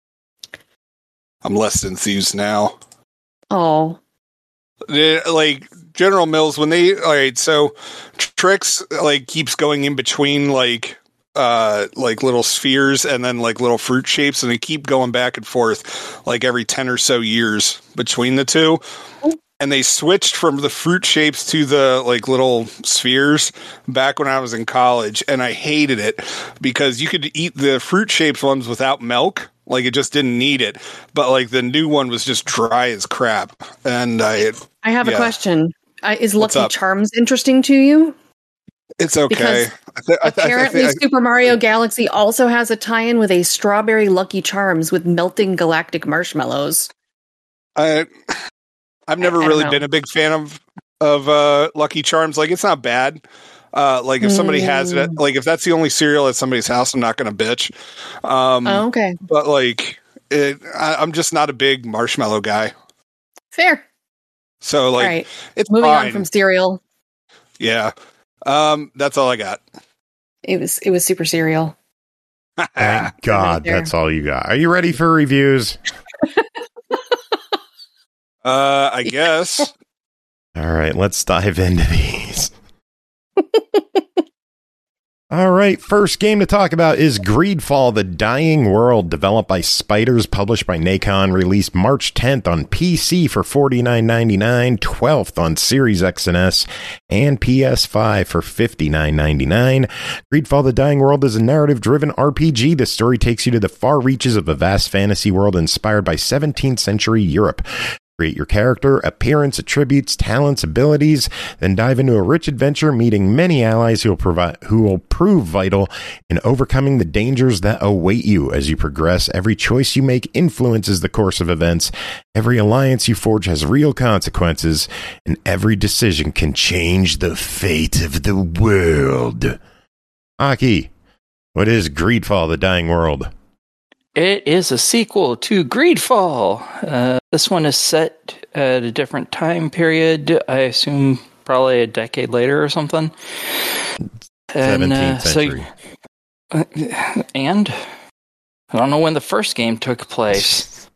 S6: I'm less enthused now.
S4: Oh.
S6: Like General Mills, when they all right, so Trix like keeps going in between like. uh like little spheres and then like little fruit shapes, and they keep going back and forth like every ten or so years between the two. And they switched from the fruit shapes to the like little spheres back when I was in college, and I hated it because you could eat the fruit shapes ones without milk, like it just didn't need it, but like the new one was just dry as crap. And I
S4: I have
S6: yeah.
S4: a question. Uh, is Lucky Charms interesting to you?
S6: It's okay.
S4: I th- I th- apparently, I th- I th- Super Mario Galaxy also has a tie-in with a strawberry Lucky Charms with melting galactic marshmallows.
S6: I, I've never
S4: I, I
S6: really been a big fan of of uh, Lucky Charms. Like, it's not bad. Uh, like, if somebody mm. has it, like if that's the only cereal at somebody's house, I'm not going to bitch. Um,
S4: oh, okay.
S6: But like, it, I, I'm just not a big marshmallow guy.
S4: Fair.
S6: So, like,
S4: right.
S6: it's
S4: moving
S6: fine.
S4: on from cereal.
S6: Yeah. Um, that's all I got.
S4: It was it was super cereal.
S2: Thank God, right that's all you got. Are you ready for reviews?
S6: uh, I guess.
S2: All right, let's dive into these. All right, first game to talk about is Greedfall: The Dying World, developed by Spiders, published by Nacon, released March tenth on P C for forty-nine ninety-nine, twelfth on Series X and S, and P S five for fifty-nine ninety-nine. Greedfall: The Dying World is a narrative-driven R P G. The story takes you to the far reaches of a vast fantasy world inspired by seventeenth century Europe. Create your character, appearance, attributes, talents, abilities, then dive into a rich adventure, meeting many allies who will provide who will prove vital in overcoming the dangers that await you as you progress. Every choice you make influences the course of events. Every alliance you forge has real consequences, and every decision can change the fate of the world. Aki, what is Greedfall: The Dying World?
S3: It is a sequel to Greedfall. Uh, this one is set at a different time period. I assume probably a decade later or something.
S2: seventeenth
S3: and, uh,
S2: century.
S3: So, uh, and I don't know when the first game took place.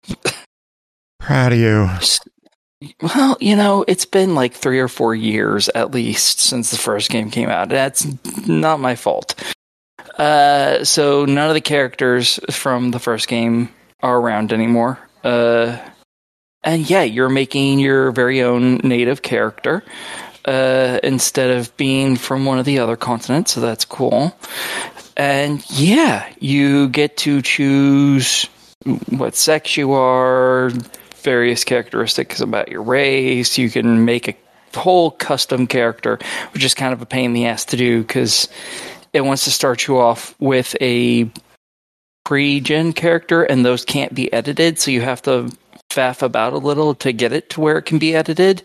S2: Proud of you.
S3: Well, you know, it's been like three or four years at least since the first game came out. That's not my fault. Uh, so none of the characters from the first game are around anymore. Uh, and yeah, you're making your very own native character, uh, instead of being from one of the other continents. So that's cool. And yeah, you get to choose what sex you are, various characteristics about your race. You can make a whole custom character, which is kind of a pain in the ass to do because it wants to start you off with a pre-gen character, and those can't be edited, so you have to faff about a little to get it to where it can be edited,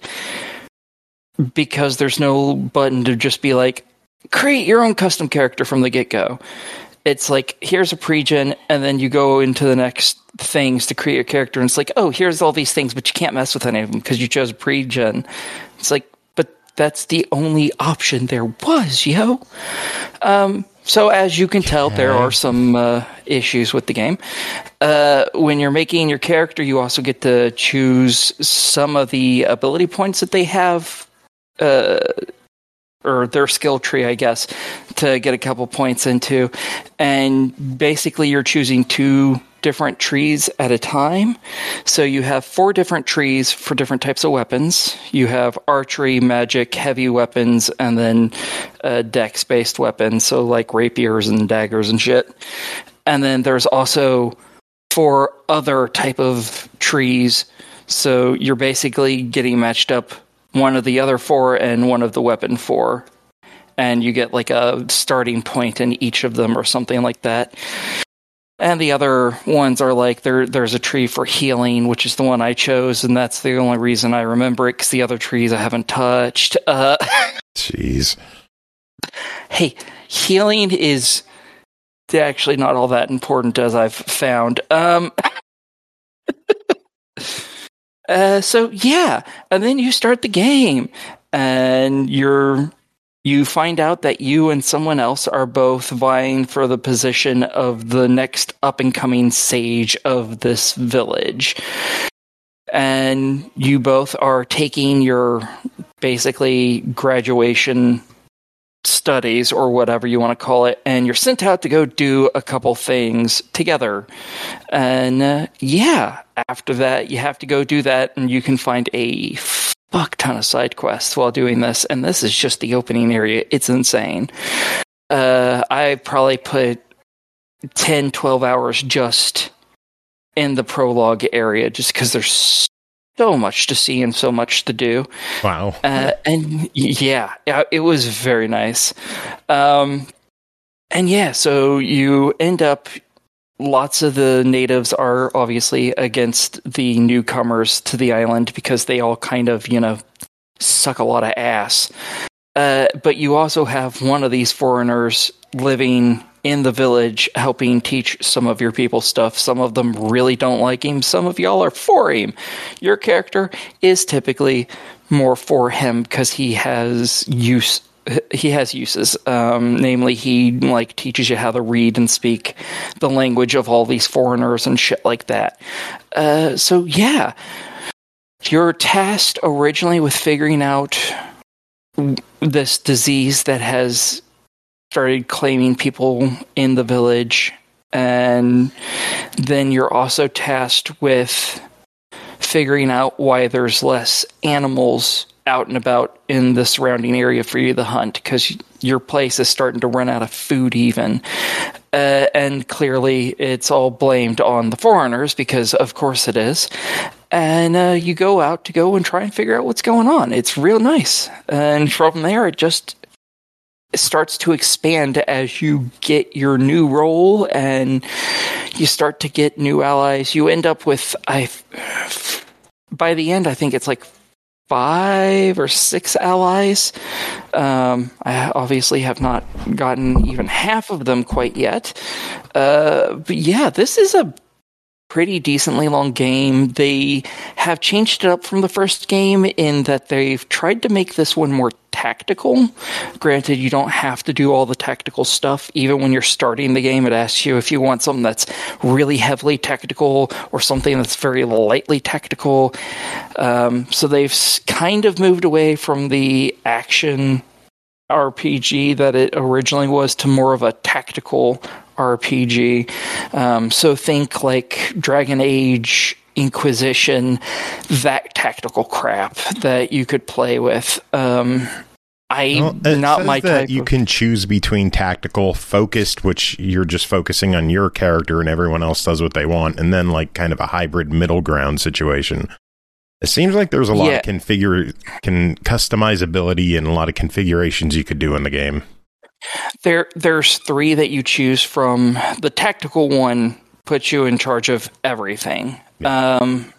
S3: because there's no button to just be like, create your own custom character from the get-go. It's like, here's a pre-gen, and then you go into the next things to create your character, and it's like, oh, here's all these things, but you can't mess with any of them because you chose a pre-gen. It's like, that's the only option there was, yo. Um, so as you can tell, there are some uh, issues with the game. Uh, when you're making your character, you also get to choose some of the ability points that they have, uh, or their skill tree, I guess, to get a couple points into. And basically you're choosing two different trees at a time. So you have four different trees for different types of weapons. You have archery, magic, heavy weapons, and then uh, dex-based weapons, so like rapiers and daggers and shit. And then there's also four other type of trees, so you're basically getting matched up one of the other four and one of the weapon four. And you get like a starting point in each of them or something like that. And the other ones are like, there. there's a tree for healing, which is the one I chose, and that's the only reason I remember it, because the other trees I haven't touched. Uh,
S2: Jeez.
S3: Hey, healing is actually not all that important, as I've found. Um, uh, so, yeah, and then you start the game, and you're... You find out that you and someone else are both vying for the position of the next up-and-coming sage of this village. And you both are taking your, basically, graduation studies, or whatever you want to call it, and you're sent out to go do a couple things together. And, uh, yeah, after that, you have to go do that, and you can find a fuck ton of side quests while doing this, and this is just the opening area. It's insane. Uh, I probably put ten, twelve hours just in the prologue area, just because there's so much to see and so much to do.
S2: Wow.
S3: Uh, and yeah, it was very nice. Um, and yeah, so you end up... Lots of the natives are obviously against the newcomers to the island because they all kind of, you know, suck a lot of ass. Uh, but you also have one of these foreigners living in the village helping teach some of your people stuff. Some of them really don't like him. Some of y'all are for him. Your character is typically more for him because he has use He has uses, um, namely he like teaches you how to read and speak the language of all these foreigners and shit like that. Uh, so yeah, you're tasked originally with figuring out this disease that has started claiming people in the village, and then you're also tasked with figuring out why there's less animals out and about in the surrounding area for you to hunt, because your place is starting to run out of food even. Uh, and clearly it's all blamed on the foreigners, because of course it is. and uh, you go out to go and try and figure out what's going on. It's real nice. And from there, it just starts to expand as you get your new role and you start to get new allies. You end up with, I, by the end, I think it's like five or six allies. Um, I obviously have not gotten even half of them quite yet. Uh, but yeah, this is a pretty decently long game. They have changed it up from the first game in that they've tried to make this one more tactical. Granted, you don't have to do all the tactical stuff. Even when you're starting the game, it asks you if you want something that's really heavily tactical or something that's very lightly tactical. Um, so they've kind of moved away from the action R P G that it originally was to more of a tactical R P G. Um, so think like Dragon Age, Inquisition, that tactical crap that you could play with. Um, I
S2: well,
S3: not my
S2: that
S3: type.
S2: You
S3: of,
S2: can choose between tactical, focused, which you're just focusing on your character and everyone else does what they want, and then like kind of a hybrid middle ground situation. It seems like there's a lot
S3: yeah.
S2: of configure can customizability and a lot of configurations you could do in the game.
S3: There, there's three that you choose from. The tactical one puts you in charge of everything. Yeah. Um,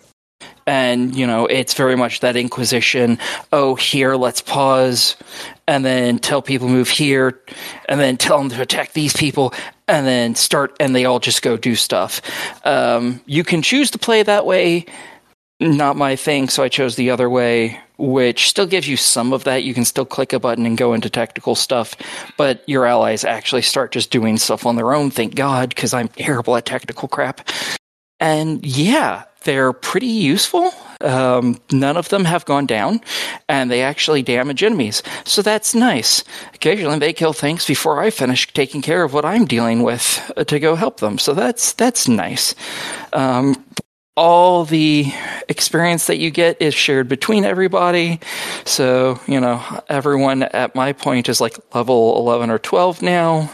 S3: and, you know, it's very much that Inquisition, oh, here, let's pause, and then tell people move here, and then tell them to attack these people, and then start, and they all just go do stuff. Um, you can choose to play that way. Not my thing, so I chose the other way, which still gives you some of that. You can still click a button and go into tactical stuff, but your allies actually start just doing stuff on their own, thank God, because I'm terrible at tactical crap. And yeah, they're pretty useful. Um, none of them have gone down, and they actually damage enemies, so that's nice. Occasionally they kill things before I finish taking care of what I'm dealing with uh, to go help them, so that's that's nice. Um, all the experience that you get is shared between everybody. So, you know, everyone at my point is like level eleven or twelve now.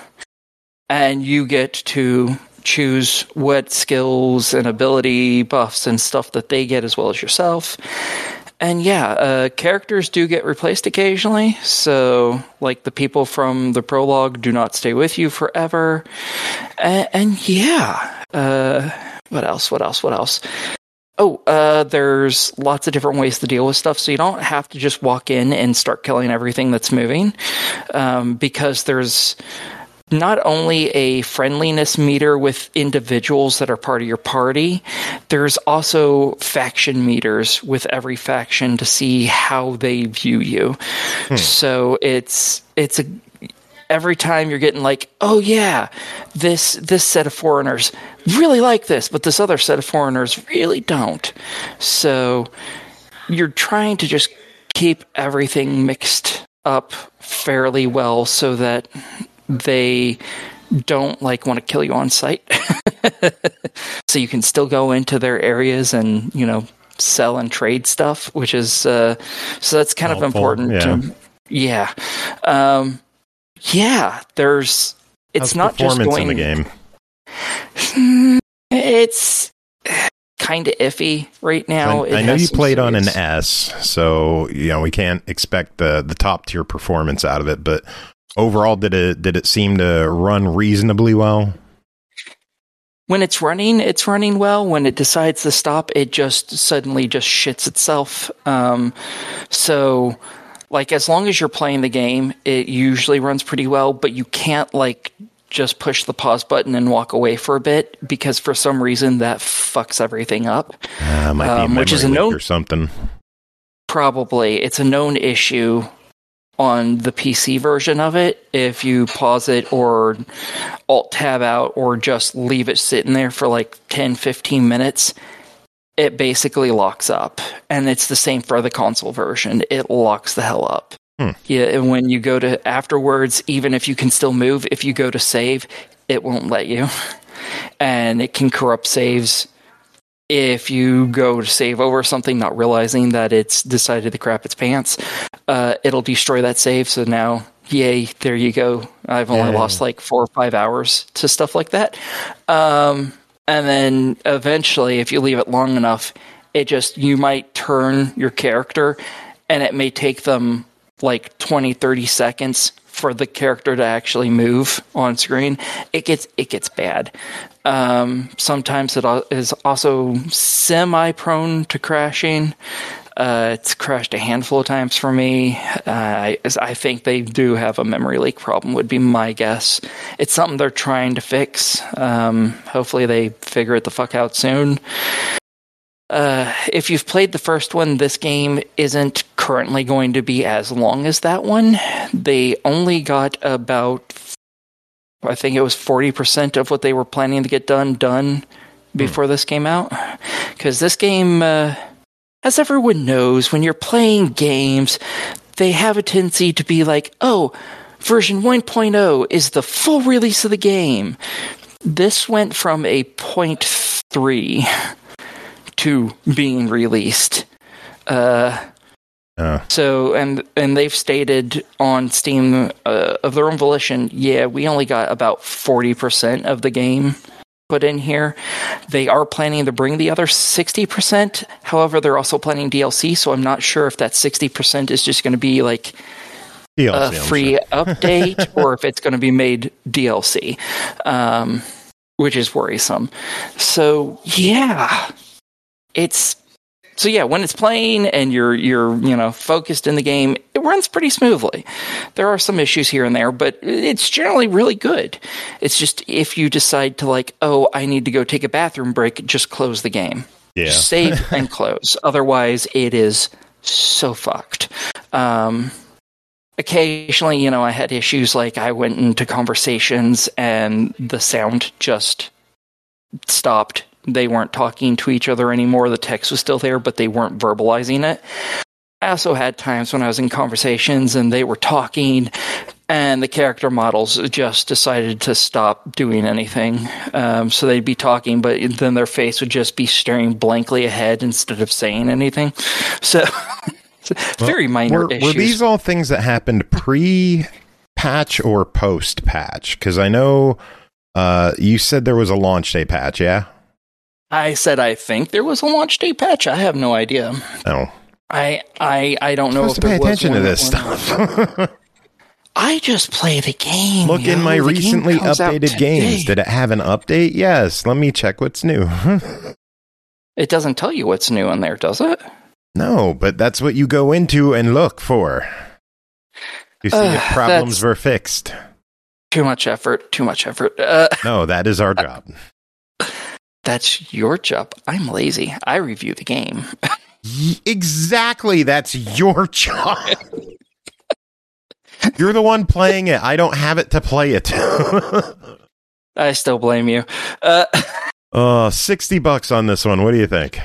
S3: And you get to choose what skills and ability buffs and stuff that they get as well as yourself. And yeah, uh, characters do get replaced occasionally. So, like, the people from the prologue do not stay with you forever. And, and yeah, uh... What else? What else? What else? Oh, uh, there's lots of different ways to deal with stuff, so you don't have to just walk in and start killing everything that's moving, um, because there's not only a friendliness meter with individuals that are part of your party, there's also faction meters with every faction to see how they view you. Hmm. So it's it's a every time you're getting like, oh yeah, this this set of foreigners really like this, but this other set of foreigners really don't. So you're trying to just keep everything mixed up fairly well so that they don't like want to kill you on sight. So you can still go into their areas and, you know, sell and trade stuff, which is uh, so that's kind Helpful, of important.
S2: Yeah.
S3: To, yeah. Um, Yeah, there's. It's
S2: How's
S3: not just going
S2: in the game.
S3: It's kind of iffy right now.
S2: I, I know you played on an S, so you know we can't expect the the top tier performance out of it. But overall, did it did it seem to run reasonably well?
S3: When it's running, it's running well. When it decides to stop, it just suddenly just shits itself. Um, so. Like, as long as you're playing the game, it usually runs pretty well, but you can't, like, just push the pause button and walk away for a bit, because for some reason that fucks everything up.
S2: Uh, might be um,
S3: which is a known
S2: or something.
S3: Probably. It's a known issue on the P C version of it. If you pause it or Alt-Tab out or just leave it sitting there for, like, ten, fifteen minutes, it basically locks up, and it's the same for the console version. It locks the hell up. Hmm. Yeah, and when you go to afterwards, even if you can still move, if you go to save, it won't let you. And it can corrupt saves if you go to save over something, not realizing that it's decided to crap its pants. Uh, it'll destroy that save, so now, yay, there you go. I've only yeah. lost like four or five hours to stuff like that. Um... And then eventually, if you leave it long enough, It just, you might turn your character and it may take them like twenty, thirty seconds for the character to actually move on screen. It gets it gets bad. Um, sometimes it is also semi-prone to crashing. Uh, it's crashed a handful of times for me. Uh, I, I think they do have a memory leak problem, would be my guess. It's something they're trying to fix. Um, hopefully they figure it the fuck out soon. Uh, if you've played the first one, this game isn't currently going to be as long as that one. They only got about, I think it was forty percent of what they were planning to get done, done before hmm. this came out. Because this game, uh, as everyone knows, when you're playing games, they have a tendency to be like, oh, version one point oh is the full release of the game. This went from a point three to being released. Uh, uh. So, and and they've stated on Steam uh, of their own volition, yeah, we only got about forty percent of the game put in here. They are planning to bring the other sixty percent. However, they're also planning D L C, so I'm not sure if that sixty percent is just going to be like D L C, a free sure. update or if it's going to be made D L C, um, which is worrisome. So, yeah. It's so yeah, when it's playing and you're you're you know focused in the game, it runs pretty smoothly. There are some issues here and there, but it's generally really good. It's just if you decide to like, oh, I need to go take a bathroom break, just close the game.
S2: Yeah.
S3: Just save and close. Otherwise, it is so fucked. Um, occasionally, you know, I had issues like I went into conversations and the sound just stopped. They weren't talking to each other anymore. The text was still there, but they weren't verbalizing it. I also had times when I was in conversations and they were talking and the character models just decided to stop doing anything. Um, so they'd be talking, but then their face would just be staring blankly ahead instead of saying anything. So, well, very minor
S2: were,
S3: issues.
S2: Were these all things that happened pre-patch or post-patch? Because I know uh, you said there was a launch day patch, yeah?
S3: I said I think there was a launch day patch. I have no idea.
S2: Oh,
S3: I I I don't know.
S2: You're supposed
S3: if
S2: to pay attention to this stuff.
S3: I just play the game.
S2: Look in my recently updated games. Did it have an update? Yes. Let me check what's new.
S3: It doesn't tell you what's new in there, does it?
S2: No, but that's what you go into and look for. You see uh, if problems were fixed.
S3: Too much effort. Too much effort. Uh,
S2: no, that is our job.
S3: That's your job. I'm lazy. I review the game.
S2: Exactly. That's your job. You're the one playing it. I don't have it to play it.
S3: I still blame you. Uh,
S2: uh, sixty bucks on this one. What do you think?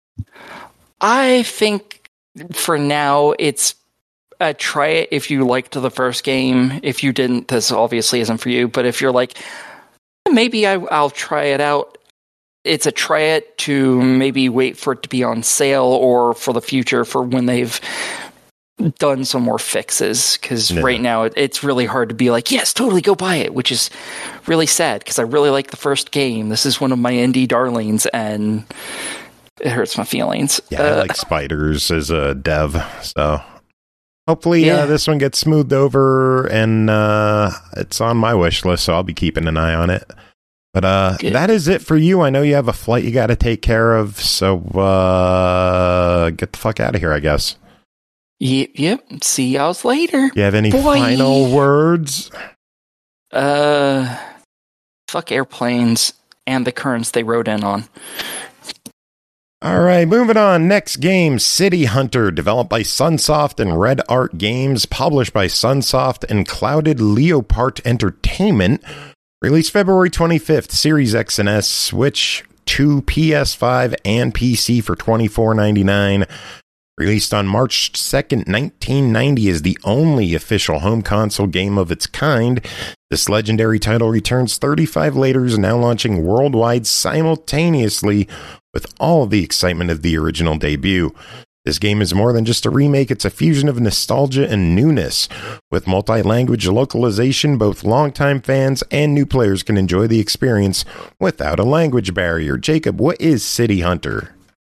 S3: I think for now it's uh, try it if you liked the first game. If you didn't, this obviously isn't for you. But if you're like, maybe I, I'll try it out. It's a try it to maybe wait for it to be on sale or for the future for when they've done some more fixes. Because yeah. right now it, it's really hard to be like, yes, totally go buy it, which is really sad because I really like the first game. This is one of my indie darlings and it hurts my feelings.
S2: Yeah, uh, I like Spiders as a dev, so hopefully yeah. uh, this one gets smoothed over and uh, it's on my wish list, so I'll be keeping an eye on it. But uh, that is it for you. I know you have a flight you got to take care of, so uh, get the fuck out of here, I guess.
S3: Yep, yep. See y'all later.
S2: You have any Boy. final words?
S3: Uh, fuck airplanes and the currents they rode in on.
S2: All right, moving on. Next game, City Hunter, developed by Sunsoft and Red Art Games, published by Sunsoft and Clouded Leopard Entertainment. Released February twenty-fifth, Series X and S, Switch to P S five and P C for twenty-four ninety-nine. Released on March second, nineteen ninety, is the only official home console game of its kind. This legendary title returns thirty-five later, now launching worldwide simultaneously with all of the excitement of the original debut. This game is more than just a remake, it's a fusion of nostalgia and newness. With multi-language localization, both longtime fans and new players can enjoy the experience without a language barrier. Jacob, what is City Hunter?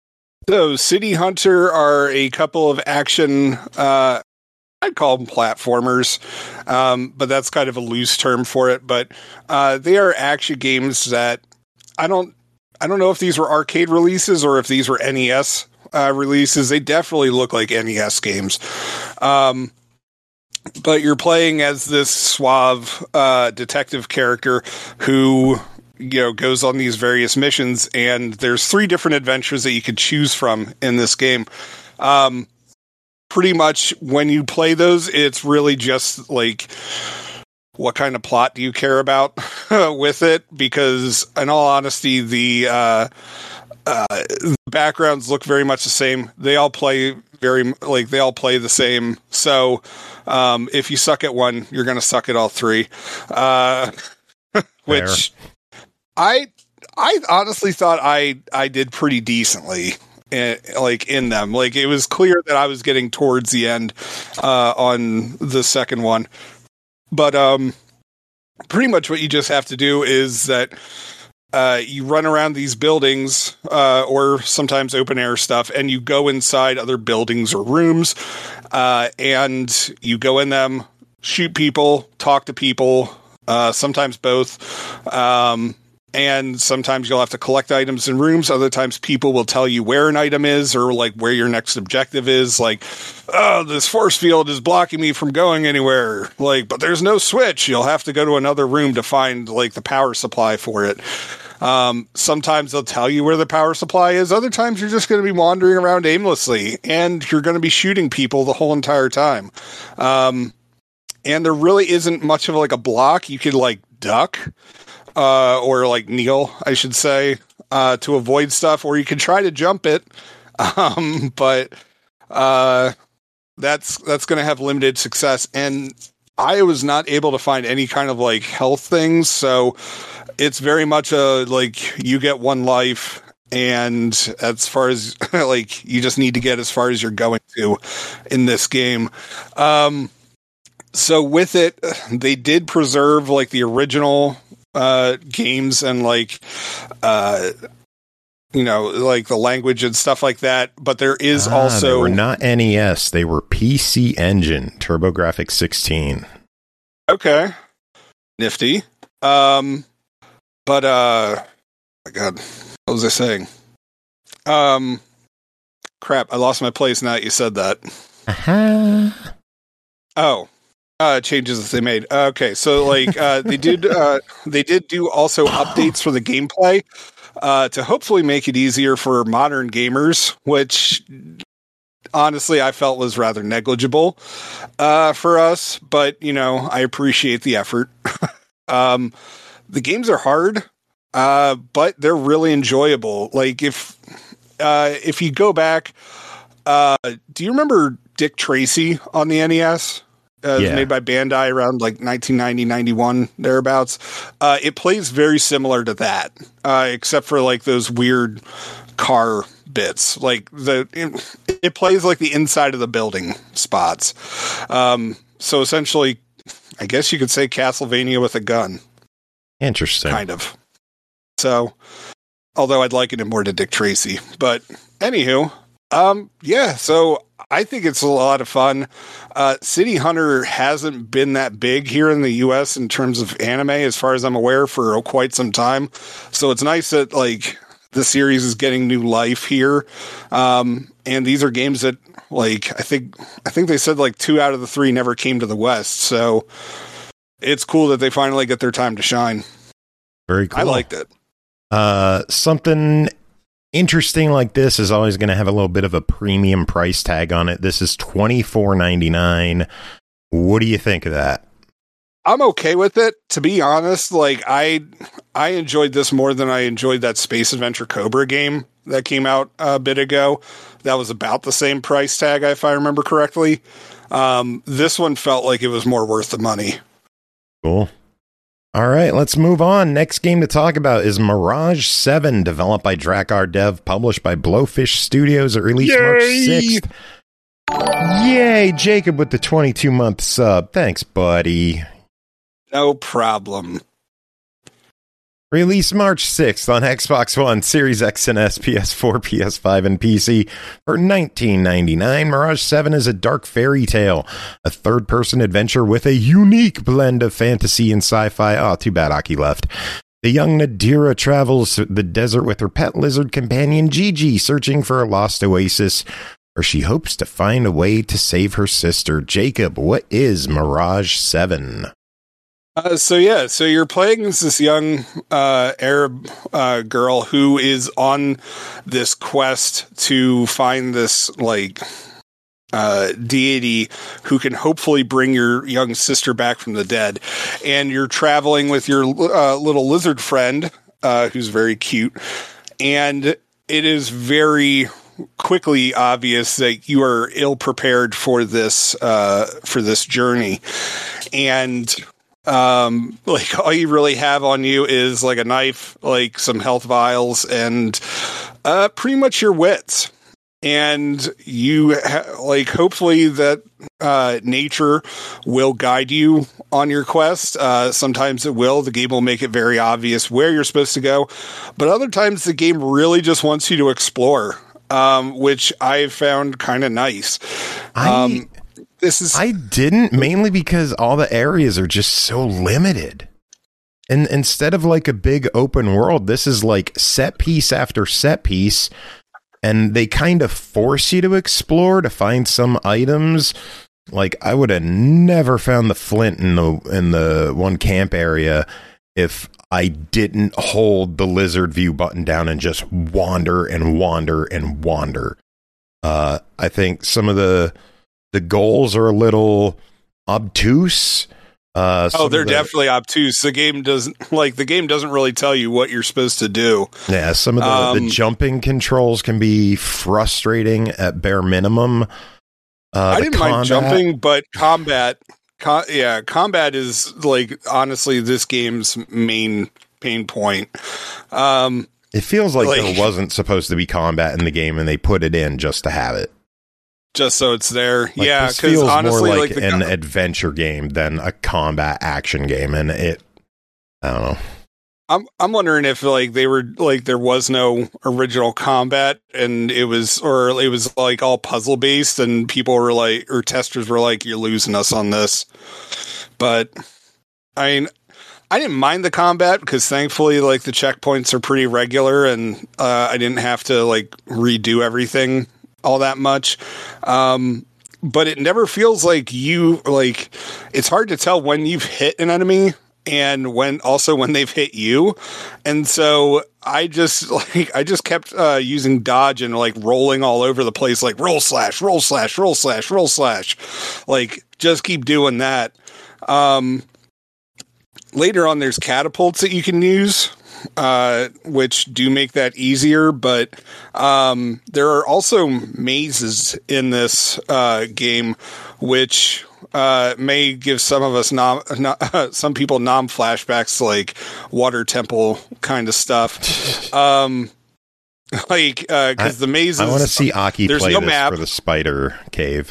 S6: So, City Hunter are a couple of action, uh, I'd call them platformers, um, but that's kind of a loose term for it. But uh, they are action games that I don't, I don't know if these were arcade releases or if these were N E S uh, releases. They definitely look like N E S games. Um, but you're playing as this suave uh, detective character who, you know, goes on these various missions, and there's three different adventures that you could choose from in this game. Um, pretty much when you play those, it's really just like, what kind of plot do you care about with it? Because in all honesty, the, uh, uh, backgrounds look very much the same. They all play very, like, they all play the same. So, um, if you suck at one, you're going to suck at all three, uh, which, I I honestly thought I, I did pretty decently in, like in them. Like, it was clear that I was getting towards the end uh, on the second one. But um, pretty much what you just have to do is that uh, you run around these buildings uh, or sometimes open air stuff, and you go inside other buildings or rooms, uh, and you go in them, shoot people, talk to people, uh, sometimes both. Um And sometimes you'll have to collect items in rooms. Other times people will tell you where an item is or like where your next objective is. Like, oh, this force field is blocking me from going anywhere. Like, but there's no switch. You'll have to go to another room to find like the power supply for it. Um, sometimes they'll tell you where the power supply is. Other times you're just going to be wandering around aimlessly and you're going to be shooting people the whole entire time. Um, and there really isn't much of like a block. You could like duck. Uh, or like kneel, I should say, uh, to avoid stuff, or you can try to jump it. Um, but, uh, that's, that's going to have limited success. And I was not able to find any kind of like health things. So it's very much a, like, you get one life, and as far as like, you just need to get as far as you're going to in this game. Um, so with it, they did preserve like the original Uh, games and like, uh, you know, like the language and stuff like that. But there is
S2: ah,
S6: also
S2: they were not N E S; they were P C Engine, TurboGrafx sixteen.
S6: Okay, nifty. Um, but uh, oh my God, what was I saying? Um, crap, I lost my place now that you said that.
S2: Uh-huh.
S6: Oh. Uh, changes that they made. Okay, so like uh, they did, uh, they did do also updates for the gameplay uh, to hopefully make it easier for modern gamers, which honestly I felt was rather negligible uh, for us. But you know, I appreciate the effort. um, the games are hard, uh, but they're really enjoyable. Like if uh, if you go back, uh, do you remember Dick Tracy on the N E S? Uh, yeah. Made by Bandai around like nineteen ninety, ninety-one, thereabouts. Uh, it plays very similar to that, uh, except for like those weird car bits. Like the it, it plays like the inside of the building spots. Um, so essentially, I guess you could say Castlevania with a gun.
S2: Interesting.
S6: Kind of. So, although I'd liken it more to Dick Tracy. But anywho, um, yeah, so I think it's a lot of fun. Uh, City Hunter hasn't been that big here in the U S in terms of anime, as far as I'm aware, for quite some time. So it's nice that like the series is getting new life here. Um, and these are games that like, I think, I think they said like two out of the three never came to the West. So it's cool that they finally get their time to shine.
S2: Very cool.
S6: I liked it.
S2: Uh, something interesting like this is always going to have a little bit of a premium price tag on it. This is twenty-four ninety-nine. What do you think of that?
S6: I'm okay with it, to be honest. Like I, I enjoyed this more than I enjoyed that Space Adventure Cobra game that came out a bit ago. That was about the same price tag, if I remember correctly. Um, this one felt like it was more worth the money.
S2: Cool. All right, let's move on. Next game to talk about is Mirage seven, developed by Drakkar Dev, published by Blowfish Studios. It released Yay! March sixth. Yay, Jacob with the twenty-two month sub. Thanks, buddy.
S6: No problem.
S2: Released March sixth on Xbox One, Series X and S, P S four, P S five, and P C for nineteen ninety-nine dollars. Mirage seven is a dark fairy tale, a third-person adventure with a unique blend of fantasy and sci-fi. Oh, too bad Aki left. The young Nadira travels the desert with her pet lizard companion Gigi, searching for a lost oasis where she hopes to find a way to save her sister. Jacob, what is Mirage seven?
S6: Uh, so yeah, so you're playing as this young uh, Arab uh, girl who is on this quest to find this like uh, deity who can hopefully bring your young sister back from the dead. And you're traveling with your uh, little lizard friend, uh, who's very cute. And it is very quickly obvious that you are ill prepared for this uh, for this journey, and Um, like all you really have on you is like a knife, like some health vials, and uh, pretty much your wits. And you ha- like hopefully that uh, nature will guide you on your quest. Uh, sometimes it will. The game will make it very obvious where you're supposed to go, but other times the game really just wants you to explore, um, which I've found kind of nice.
S2: I-
S6: um, This is
S2: I didn't, mainly because all the areas are just so limited. And instead of like a big open world, this is like set piece after set piece, and they kind of force you to explore to find some items. Like I would have never found the flint in the in the one camp area if I didn't hold the lizard view button down and just wander and wander and wander. Uh, I think some of the The goals are a little obtuse. Uh,
S6: oh, they're
S2: the,
S6: definitely obtuse. The game doesn't like the game doesn't really tell you what you're supposed to do.
S2: Yeah, some of the, um, the jumping controls can be frustrating at bare minimum. Uh,
S6: I didn't combat, mind jumping, but combat, com- yeah, combat is like honestly this game's main pain point. Um,
S2: it feels like, like there wasn't supposed to be combat in the game, and they put it in just to have it.
S6: Just so it's there.
S2: Like,
S6: yeah,
S2: because honestly, more like, like an
S6: co-
S2: adventure game than a combat action game, and it, I don't know.
S6: I'm I'm wondering if like they were like there was no original combat, and it was or it was like all puzzle based, and people were like, or testers were like, "You're losing us on this." But I mean, I didn't mind the combat because thankfully, like the checkpoints are pretty regular, and uh, I didn't have to like redo everything all that much. Um, but it never feels like you, like, it's hard to tell when you've hit an enemy and when also when they've hit you. And so I just like, I just kept uh, using dodge and like rolling all over the place, like roll slash, roll slash, roll slash, roll slash, like just keep doing that. Um, later on, there's catapults that you can use, uh, which do make that easier, but um, there are also mazes in this uh, game, which uh, may give some of us nom- not, uh, some people nom flashbacks, like Water Temple kind of stuff. Um, like because uh, the mazes,
S2: I want to see Aki play
S6: no
S2: this
S6: map.
S2: for the spider cave.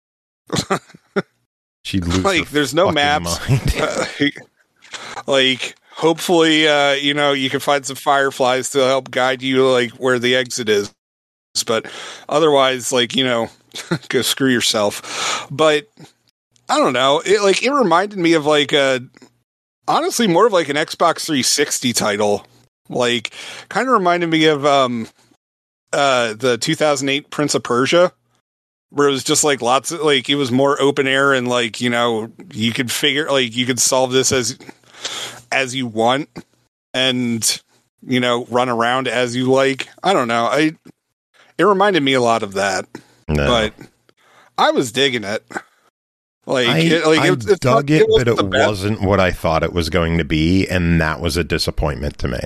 S2: She'd lose
S6: like there's no maps. uh, like. Hopefully, uh, you know, you can find some fireflies to help guide you, like, where the exit is. But otherwise, like, you know, go screw yourself. But I don't know. It, like, it reminded me of, like, a, honestly, more of, like, an Xbox three sixty title. Like, kind of reminded me of um, uh, the two thousand eight Prince of Persia, where it was just, like, lots of, like, it was more open air and, like, you know, you could figure, like, you could solve this as... as you want and, you know, run around as you like. I don't know. I, it reminded me a lot of that, no. But I was digging it. Like,
S2: I,
S6: it, like
S2: I
S6: it, it's
S2: dug
S6: not,
S2: it,
S6: it
S2: but it
S6: best.
S2: wasn't what I thought it was going to be. And that was a disappointment to me.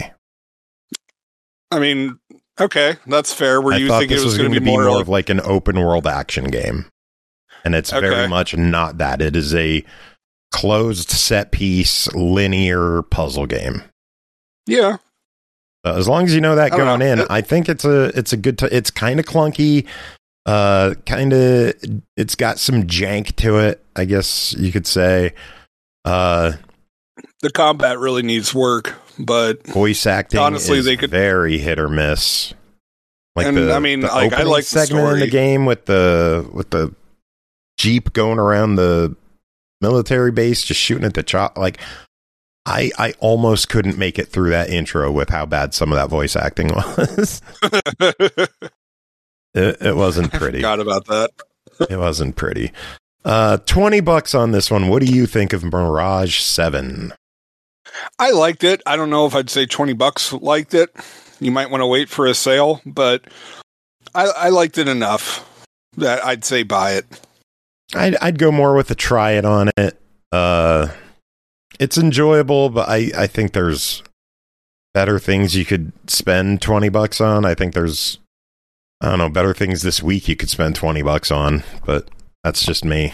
S6: I mean, okay, that's fair. Were
S2: I
S6: you
S2: thought
S6: thinking
S2: this
S6: it was,
S2: was
S6: going to
S2: be
S6: be more,
S2: more
S6: like,
S2: of like an open world action game? And it's
S6: okay.
S2: very much not that. It is a closed set piece linear puzzle game.
S6: Yeah.
S2: Uh, as long as you know that going
S6: know.
S2: in, I think it's a it's a good. T- it's kind of clunky, uh, kind of. It's got some jank to it, I guess you could say. Uh,
S6: The combat really needs work, but
S2: voice acting honestly, is they could very hit or miss. Like
S6: and
S2: the,
S6: I mean,
S2: the
S6: like I like the
S2: segment
S6: story.
S2: in the game with the with the Jeep going around the military base, just shooting at the chop. Like I, I almost couldn't make it through that intro with how bad some of that voice acting was. it, it wasn't pretty.
S6: I forgot about that.
S2: It wasn't pretty. Uh, twenty bucks on this one. What do you think of Mirage seven?
S6: I liked it. I don't know if I'd say twenty bucks liked it. You might want to wait for a sale, but I, I liked it enough that I'd say buy it.
S2: I'd, I'd go more with a try it on it. Uh, it's enjoyable, but I, I think there's better things you could spend twenty bucks on. I think there's, I don't know, better things this week you could spend twenty bucks on, but that's just me.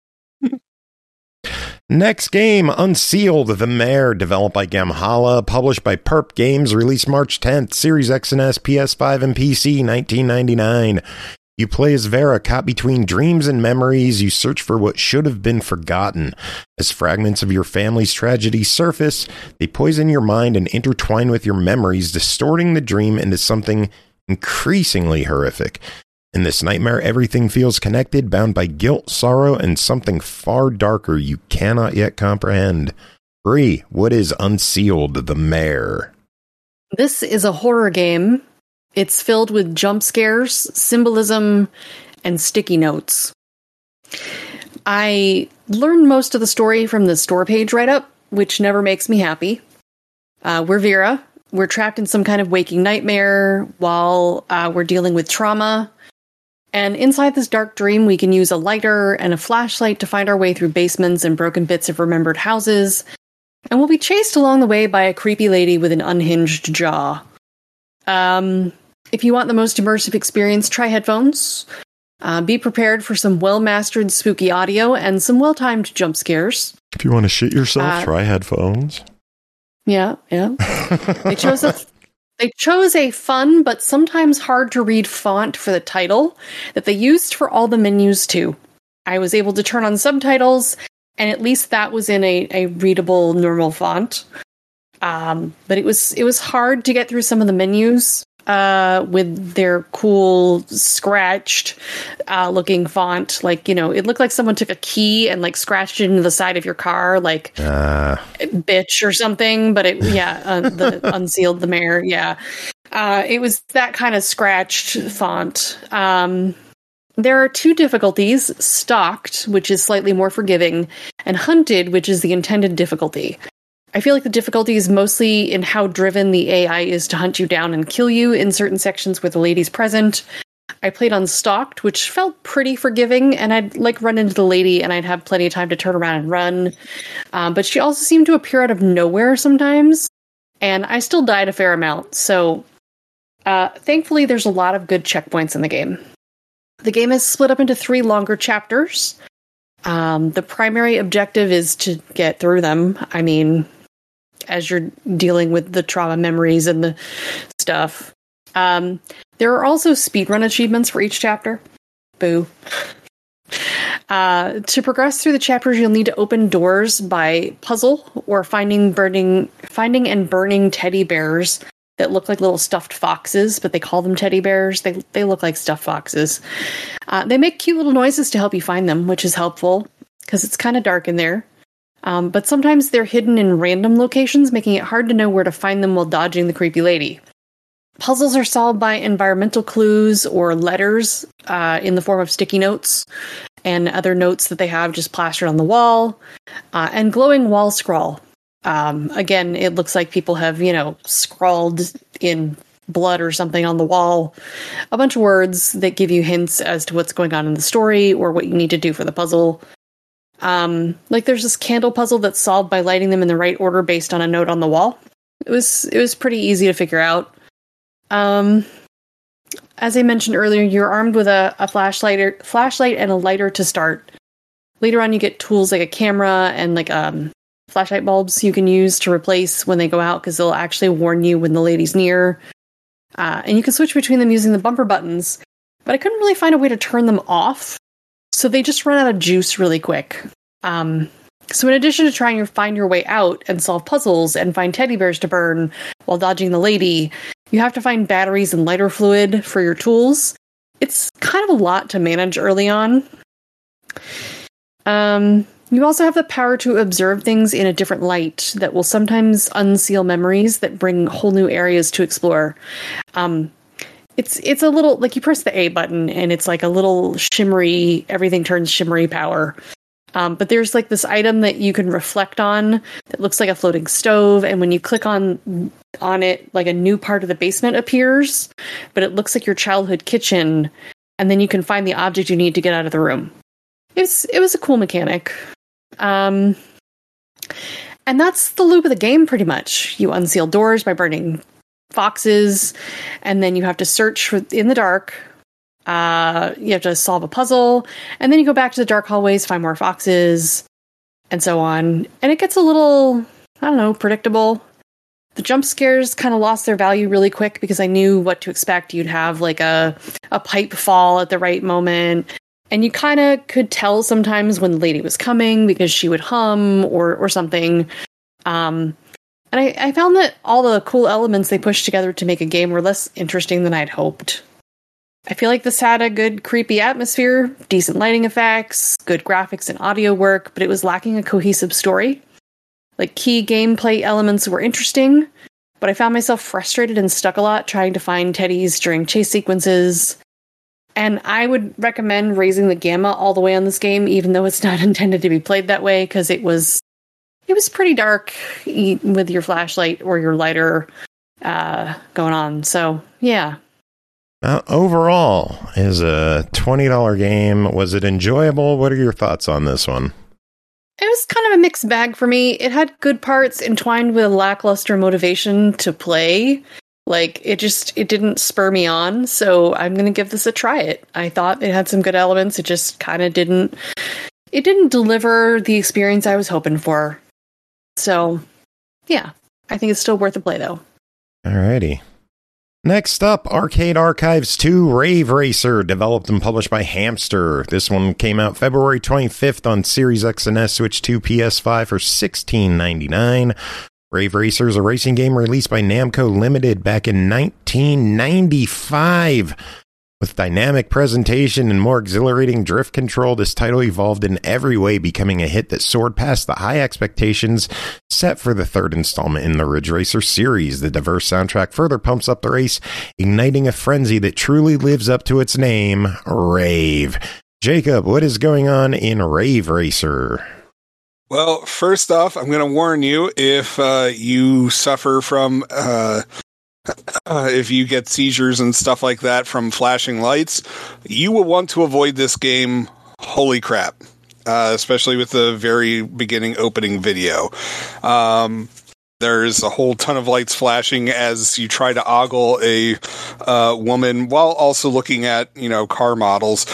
S2: Next game, Unsealed, The Mare, developed by Gamhala, published by Perp Games, released March tenth, Series X and S, P S five, and P C, nineteen ninety-nine. You play as Vera, caught between dreams and memories. You search for what should have been forgotten. As fragments of your family's tragedy surface, they poison your mind and intertwine with your memories, distorting the dream into something increasingly horrific. In this nightmare, everything feels connected, bound by guilt, sorrow, and something far darker you cannot yet comprehend. Bree, what is Unsealed, The Mare?
S4: This is a horror game. It's filled with jump scares, symbolism, and sticky notes. I learned most of the story from the store page write-up, which never makes me happy. Uh, we're Vera. We're trapped in some kind of waking nightmare while uh, we're dealing with trauma. And inside this dark dream, we can use a lighter and a flashlight to find our way through basements and broken bits of remembered houses. And we'll be chased along the way by a creepy lady with an unhinged jaw. Um, if you want the most immersive experience, try headphones. Uh, be prepared for some well-mastered spooky audio and some well-timed jump scares.
S2: If you want to shit yourself, uh, try headphones.
S4: Yeah, yeah. They chose a... They chose a fun but sometimes hard to read font for the title that they used for all the menus too. I was able to turn on subtitles, and at least that was in a, a readable normal font. Um, but it was it was hard to get through some of the menus uh, with their cool scratched uh, looking font. Like, you know, it looked like someone took a key and like scratched it into the side of your car, like uh. bitch or something. But it, yeah, uh, the Unsealed, The Mare, yeah. Uh, it was that kind of scratched font. Um, there are two difficulties: Stalked, which is slightly more forgiving, and Hunted, which is the intended difficulty. I feel like the difficulty is mostly in how driven the A I is to hunt you down and kill you in certain sections where the lady's present. I played on Stalked, which felt pretty forgiving, and I'd like run into the lady and I'd have plenty of time to turn around and run. Um, but she also seemed to appear out of nowhere sometimes, and I still died a fair amount. So uh, thankfully, there's a lot of good checkpoints in the game. The game is split up into three longer chapters. Um, the primary objective is to get through them. I mean, as you're dealing with the trauma memories and the stuff. Um, there are also speedrun achievements for each chapter. Boo. Uh, to progress through the chapters, you'll need to open doors by puzzle or finding burning, finding and burning teddy bears that look like little stuffed foxes, but they call them teddy bears. They they look like stuffed foxes. Uh, they make cute little noises to help you find them, which is helpful because it's kind of dark in there. Um, but sometimes they're hidden in random locations, making it hard to know where to find them while dodging the creepy lady. Puzzles are solved by environmental clues or letters uh, in the form of sticky notes and other notes that they have just plastered on the wall, uh, and glowing wall scrawl. Um, again, it looks like people have, you know, scrawled in blood or something on the wall a bunch of words that give you hints as to what's going on in the story or what you need to do for the puzzle. Um, like there's this candle puzzle that's solved by lighting them in the right order based on a note on the wall. It was it was pretty easy to figure out. Um, as I mentioned earlier, you're armed with a, a flashlight, or, flashlight and a lighter to start. Later on, you get tools like a camera and like um, flashlight bulbs you can use to replace when they go out because they'll actually warn you when the lady's near. Uh, and you can switch between them using the bumper buttons, but I couldn't really find a way to turn them off. So they just run out of juice really quick. Um, So in addition to trying to find your way out and solve puzzles and find teddy bears to burn while dodging the lady, you have to find batteries and lighter fluid for your tools. It's kind of a lot to manage early on. Um, you also have the power to observe things in a different light that will sometimes unseal memories that bring whole new areas to explore. Um, it's it's a little, like, you press the A button and it's like a little shimmery, everything turns shimmery power. Um, but there's like this item that you can reflect on that looks like a floating stove, and when you click on on it, like a new part of the basement appears, but it looks like your childhood kitchen, and then you can find the object you need to get out of the room. It was, it was a cool mechanic. Um, and that's the loop of the game, pretty much. You unseal doors by burning foxes, and then you have to search for, in the dark. Uh, you have to solve a puzzle, and then you go back to the dark hallways, find more foxes, and so on. And it gets a little, I don't know, predictable. The jump scares kind of lost their value really quick because I knew what to expect. You'd have like a, a pipe fall at the right moment, and you kind of could tell sometimes when the lady was coming because she would hum or, or something. Um, and I, I found that all the cool elements they pushed together to make a game were less interesting than I'd hoped. I feel like this had a good creepy atmosphere, decent lighting effects, good graphics and audio work, but it was lacking a cohesive story. Like, key gameplay elements were interesting, but I found myself frustrated and stuck a lot trying to find teddies during chase sequences. And I would recommend raising the gamma all the way on this game, even though it's not intended to be played that way, because it was it was pretty dark with your flashlight or your lighter uh, going on. So, yeah.
S2: Uh, overall, is a twenty dollars game. Was it enjoyable? What are your thoughts on this one?
S4: It was kind of a mixed bag for me. It had good parts entwined with a lackluster motivation to play. Like, it just, it didn't spur me on. So I'm going to give this a try it. I thought it had some good elements. It just kind of didn't, it didn't deliver the experience I was hoping for. So, yeah, I think it's still worth a play, though.
S2: Alrighty. Next up, Arcade Archives two Rave Racer, developed and published by Hamster. This one came out February twenty-fifth on Series X and S, Switch two, P S five for sixteen ninety-nine. Rave Racer is a racing game released by Namco Limited back in nineteen ninety-five. With dynamic presentation and more exhilarating drift control, this title evolved in every way, becoming a hit that soared past the high expectations set for the third installment in the Ridge Racer series. The diverse soundtrack further pumps up the race, igniting a frenzy that truly lives up to its name, Rave. Jacob, what is going on in Rave Racer?
S6: Well, first off, I'm going to warn you, if uh, you suffer from... Uh, Uh, if you get seizures and stuff like that from flashing lights, you will want to avoid this game. Holy crap. Uh, especially with the very beginning opening video. Um, there's a whole ton of lights flashing as you try to ogle a uh, woman while also looking at, you know, car models.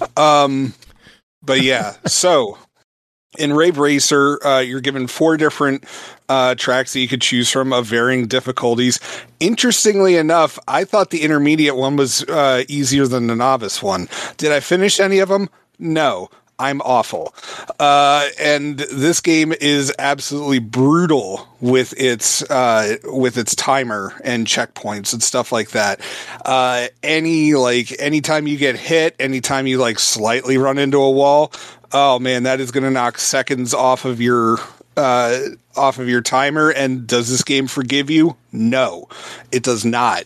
S6: Um, but yeah, so... In Rave Racer, uh, you're given four different uh, tracks that you could choose from of varying difficulties. Interestingly enough, I thought the intermediate one was uh, easier than the novice one. Did I finish any of them? No. I'm awful. Uh, and this game is absolutely brutal with its uh, with its timer and checkpoints and stuff like that. Uh, any like anytime you get hit, anytime you like slightly run into a wall, oh man, that is going to knock seconds off of your uh, off of your timer. And does this game forgive you? No, it does not.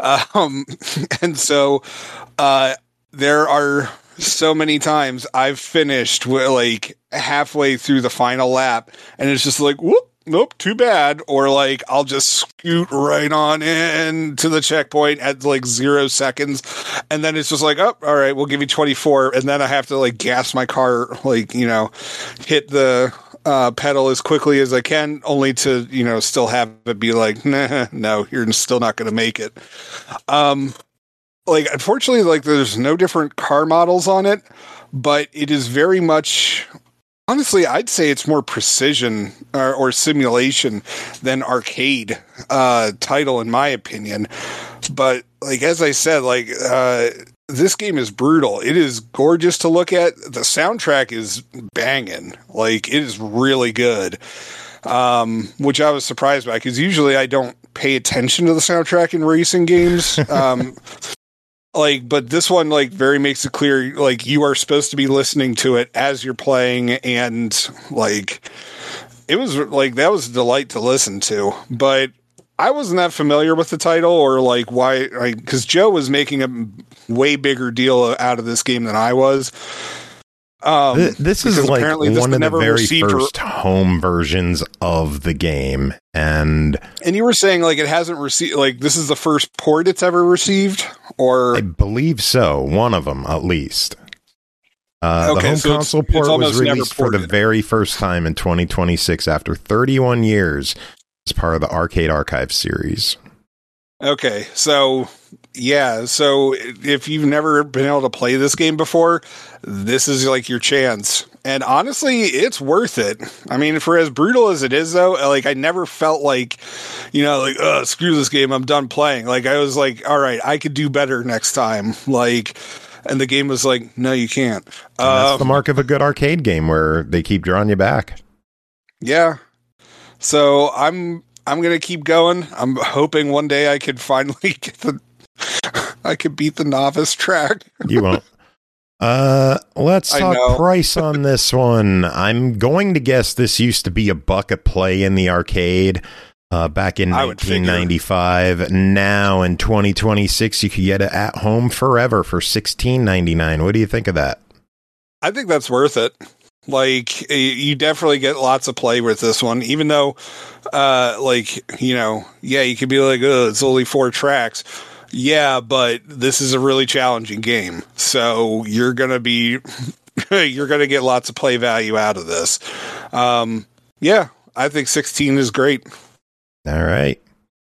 S6: Um, and so uh, there are. So many times I've finished like halfway through the final lap and it's just like, whoop, nope, too bad. Or like, I'll just scoot right on in to the checkpoint at like zero seconds. And then it's just like, oh, all right, we'll give you twenty-four. And then I have to like gas my car, like, you know, hit the uh, pedal as quickly as I can, only to, you know, still have it be like, nah, no, you're still not going to make it. Um, Like, unfortunately, like, there's no different car models on it, but it is very much, honestly, I'd say it's more precision or, or simulation than arcade uh, title, in my opinion. But, like, as I said, like, uh, this game is brutal. It is gorgeous to look at. The soundtrack is banging. Like, it is really good. Um, which I was surprised by, because usually I don't pay attention to the soundtrack in racing games. Um, like, but this one, like, very makes it clear, like, you are supposed to be listening to it as you're playing, and, like, it was, like, that was a delight to listen to. But I wasn't that familiar with the title, or, like, why, like, because Joe was making a way bigger deal out of this game than I was. Um,
S2: this, this is like
S6: this
S2: one of the very first
S6: for,
S2: home versions of the game, and
S6: and you were saying like it hasn't received, like this is the first port it's ever received, or
S2: I believe so, one of them at least. Uh,
S6: okay,
S2: the home
S6: so
S2: console
S6: it's,
S2: port
S6: it's
S2: was released for the very first time in twenty twenty-six after thirty-one years as part of the Arcade Archive series.
S6: Okay, so yeah, so if you've never been able to play this game before, this is like your chance. And honestly, it's worth it. I mean, for as brutal as it is, though, like I never felt like, you know, like, oh, screw this game, I'm done playing. Like I was like, all right, I could do better next time. Like, and the game was like, no, you can't.
S2: And that's
S6: um,
S2: the mark of a good arcade game, where they keep drawing you back.
S6: Yeah. So I'm. I'm going to keep going. I'm hoping one day I could finally get the, I could beat the novice track.
S2: You won't. Uh, let's talk price on this one. I'm going to guess this used to be a buck a play in the arcade uh, back in nineteen ninety-five. Now in twenty twenty-six, you could get it at home forever for sixteen ninety-nine. What do you think of that?
S6: I think that's worth it. Like, you definitely get lots of play with this one, even though, uh, like, you know, yeah, you could be like, oh, it's only four tracks. Yeah, but this is a really challenging game. So you're going to be, you're going to get lots of play value out of this. Um, yeah, I think sixteen is great.
S2: All right.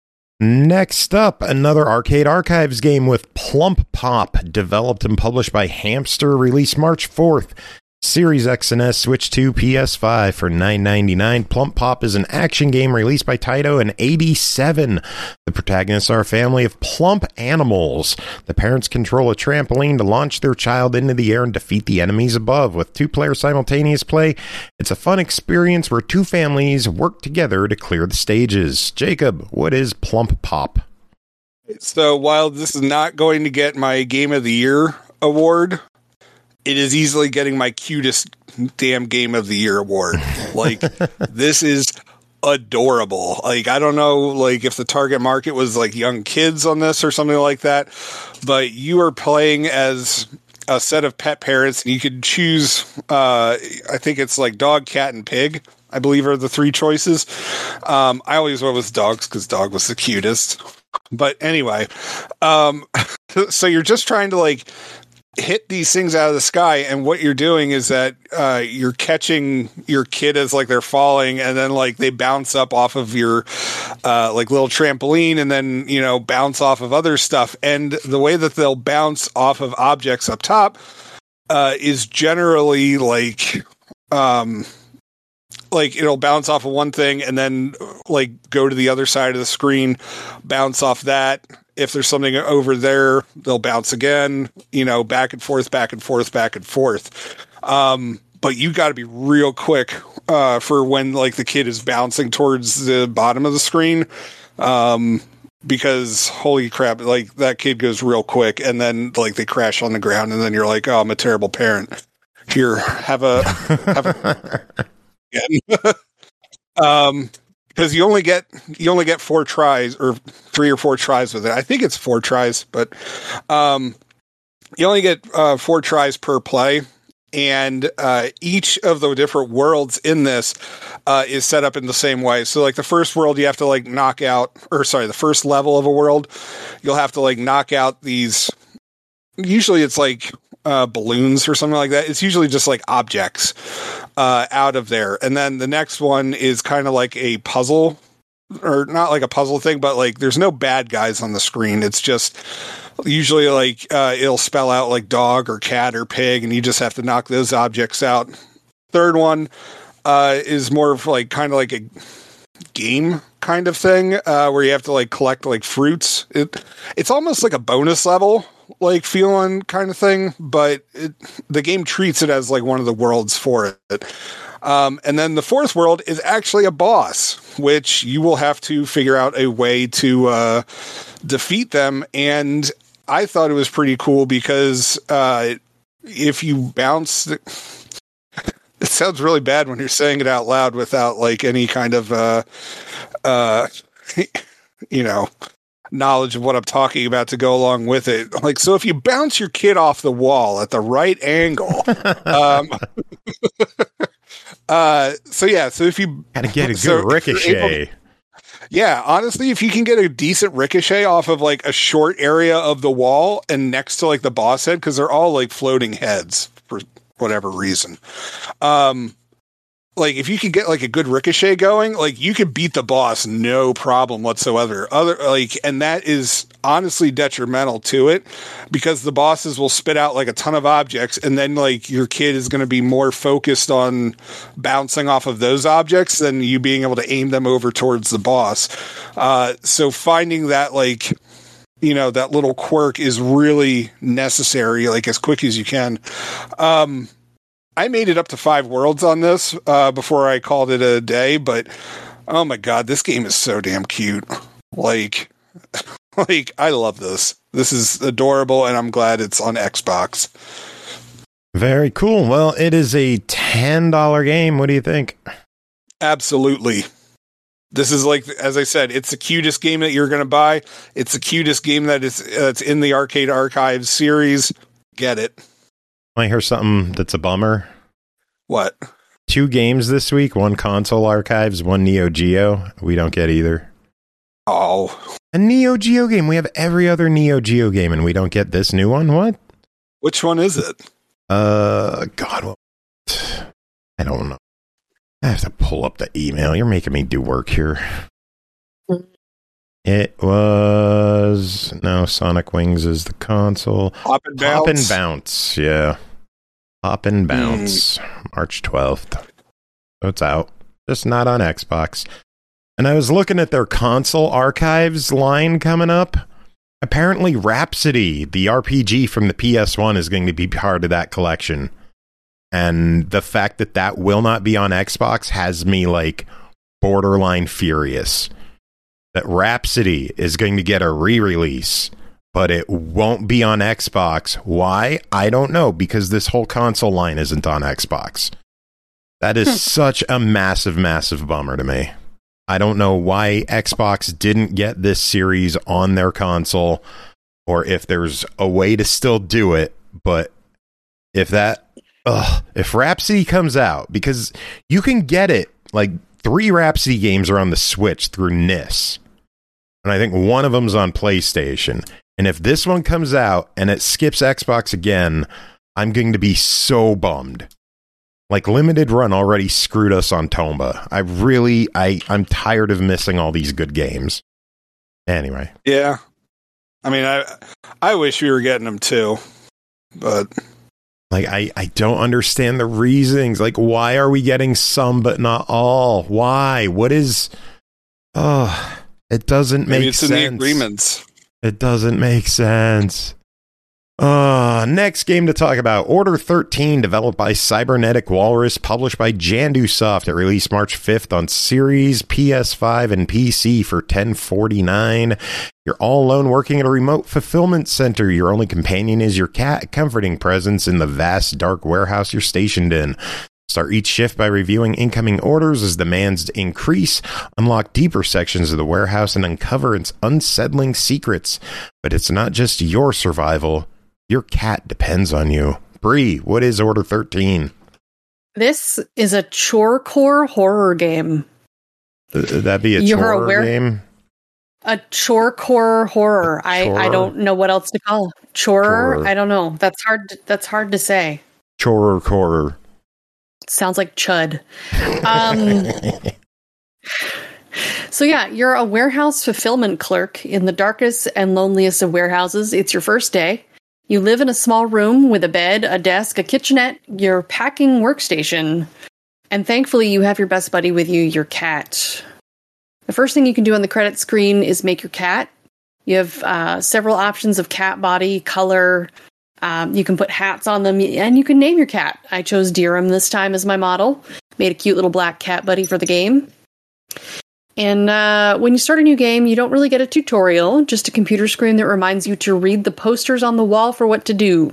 S2: Next up, another Arcade Archives game with Plump Pop, developed and published by Hamster, released March fourth. Series X and S, Switch two, P S five for nine ninety-nine. Plump Pop is an action game released by Taito in eighty-seven. The protagonists are a family of plump animals. The parents control a trampoline to launch their child into the air and defeat the enemies above. With two-player simultaneous play, it's a fun experience where two families work together to clear the stages. Jacob, what is Plump Pop?
S6: So while this is not going to get my Game of the Year award, it is easily getting my cutest damn Game of the Year award. Like, this is adorable. Like, I don't know, like, if the target market was, like, young kids on this or something like that, but you are playing as a set of pet parents, and you could choose, uh, I think it's, like, dog, cat, and pig, I believe are the three choices. Um, I always went with dogs, because dog was the cutest. But anyway, um, so you're just trying to, like, hit these things out of the sky, and what you're doing is that uh you're catching your kid as like they're falling, and then like they bounce up off of your uh like little trampoline, and then you know bounce off of other stuff. And the way that they'll bounce off of objects up top uh is generally like um like it'll bounce off of one thing and then like go to the other side of the screen, bounce off that. If there's something over there, they'll bounce again, you know, back and forth, back and forth, back and forth. Um, but you got to be real quick uh, for when like the kid is bouncing towards the bottom of the screen. Um, because holy crap, like that kid goes real quick, and then like they crash on the ground, and then you're like, oh, I'm a terrible parent. Here, have a, have a um, because you only get you only get four tries, or three or four tries with it. I think it's four tries, but um, you only get uh, four tries per play, and uh, each of the different worlds in this uh, is set up in the same way. So, like the first world, you have to like knock out, or sorry, the first level of a world, you'll have to like knock out these. Usually, it's like uh, balloons or something like that. It's usually just like objects uh, out of there. And then the next one is kind of like a puzzle, or not like a puzzle thing, but like there's no bad guys on the screen. It's just usually like uh, it'll spell out like dog or cat or pig, and you just have to knock those objects out. Third one uh, is more of like kind of like a game kind of thing uh, where you have to like collect like fruits. It it's almost like a bonus level. like feeling kind of thing, but it, the game treats it as like one of the worlds for it. Um, and then the fourth world is actually a boss, which you will have to figure out a way to uh, defeat them. And I thought it was pretty cool because uh, if you bounce, the, it sounds really bad when you're saying it out loud without like any kind of, uh, uh, you know, knowledge of what I'm talking about to go along with it. Like, so if you bounce your kid off the wall at the right angle, um, uh, so yeah, so if you
S2: gotta get a good
S6: so
S2: ricochet.
S6: To, yeah, honestly, if you can get a decent ricochet off of like a short area of the wall and next to like the boss head, because they're all like floating heads for whatever reason. Um, Like if you could get like a good ricochet going, like you could beat the boss no problem whatsoever. Other like, and that is honestly detrimental to it because the bosses will spit out like a ton of objects, and then like your kid is going to be more focused on bouncing off of those objects than you being able to aim them over towards the boss. Uh, so finding that like, you know, that little quirk is really necessary, like as quick as you can. Um, I made it up to five worlds on this uh, before I called it a day, but oh my god, this game is so damn cute. Like, like I love this. This is adorable, and I'm glad it's on Xbox.
S2: Very cool. Well, it is a ten dollar game. What do you think?
S6: Absolutely. This is like, as I said, it's the cutest game that you're going to buy. It's the cutest game that is that's in the Arcade Archives series. Get it.
S2: I hear something that's a bummer.
S6: What?
S2: Two games this week, one Console Archives, one Neo Geo. We don't get either.
S6: Oh.
S2: A Neo Geo game. We have every other Neo Geo game, and we don't get this new one? What?
S6: Which one is it?
S2: Uh, God, what? I don't know. I have to pull up the email. You're making me do work here. It was... No, Sonic Wings is the console.
S6: Hop and Bounce.
S2: Hop and Bounce, yeah. Hop and Bounce. Mm. March twelfth. So it's out. Just not on Xbox. And I was looking at their Console Archives line coming up. Apparently Rhapsody, the R P G from the P S one, is going to be part of that collection. And the fact that that will not be on Xbox has me, like, borderline furious. That Rhapsody is going to get a re-release, but it won't be on Xbox. Why? I don't know, because this whole console line isn't on Xbox. That is such a massive, massive bummer to me. I don't know why Xbox didn't get this series on their console, or if there's a way to still do it, but if that... Ugh, if Rhapsody comes out, because you can get it, like, three Rhapsody games are on the Switch through N I S. And I think one of them's on PlayStation. And if this one comes out and it skips Xbox again, I'm going to be so bummed. Like, Limited Run already screwed us on Tomba. I really, I, I'm tired of missing all these good games. Anyway.
S6: Yeah. I mean, I, I wish we were getting them too. But...
S2: Like, I, I don't understand the reasons. Like, why are we getting some but not all? Why? What is... Oh, it doesn't
S6: Maybe
S2: make
S6: it's
S2: sense.
S6: in the agreements.
S2: It doesn't make sense. Uh, next game to talk about. Order thirteen, developed by Cybernetic Walrus, published by Jandusoft. It released March fifth on Series, P S five, and P C for ten forty-nine. You're all alone working at a remote fulfillment center. Your only companion is your cat, a comforting presence in the vast, dark warehouse you're stationed in. Start each shift by reviewing incoming orders as demands increase. Unlock deeper sections of the warehouse and uncover its unsettling secrets. But it's not just your survival. Your cat depends on you. Bree, what is Order thirteen?
S4: This is a chorecore horror game.
S2: Uh, that'd be a
S4: You're
S2: chore
S4: aware-
S2: game?
S4: A chorecore horror.
S2: A
S4: I,
S2: chore?
S4: I don't know what else to call it. Chore?
S2: Chore.
S4: I don't know. That's hard. To, that's hard to say.
S2: Chore core.
S4: Sounds like chud. Um, so yeah, you're a warehouse fulfillment clerk in the darkest and loneliest of warehouses. It's your first day. You live in a small room with a bed, a desk, a kitchenette, your packing workstation, and thankfully you have your best buddy with you, your cat. The first thing you can do on the credit screen is make your cat. You have uh, several options of cat body, color. Um, you can put hats on them, and you can name your cat. I chose Dirham this time as my model. Made a cute little black cat buddy for the game. And uh, when you start a new game, you don't really get a tutorial, just a computer screen that reminds you to read the posters on the wall for what to do.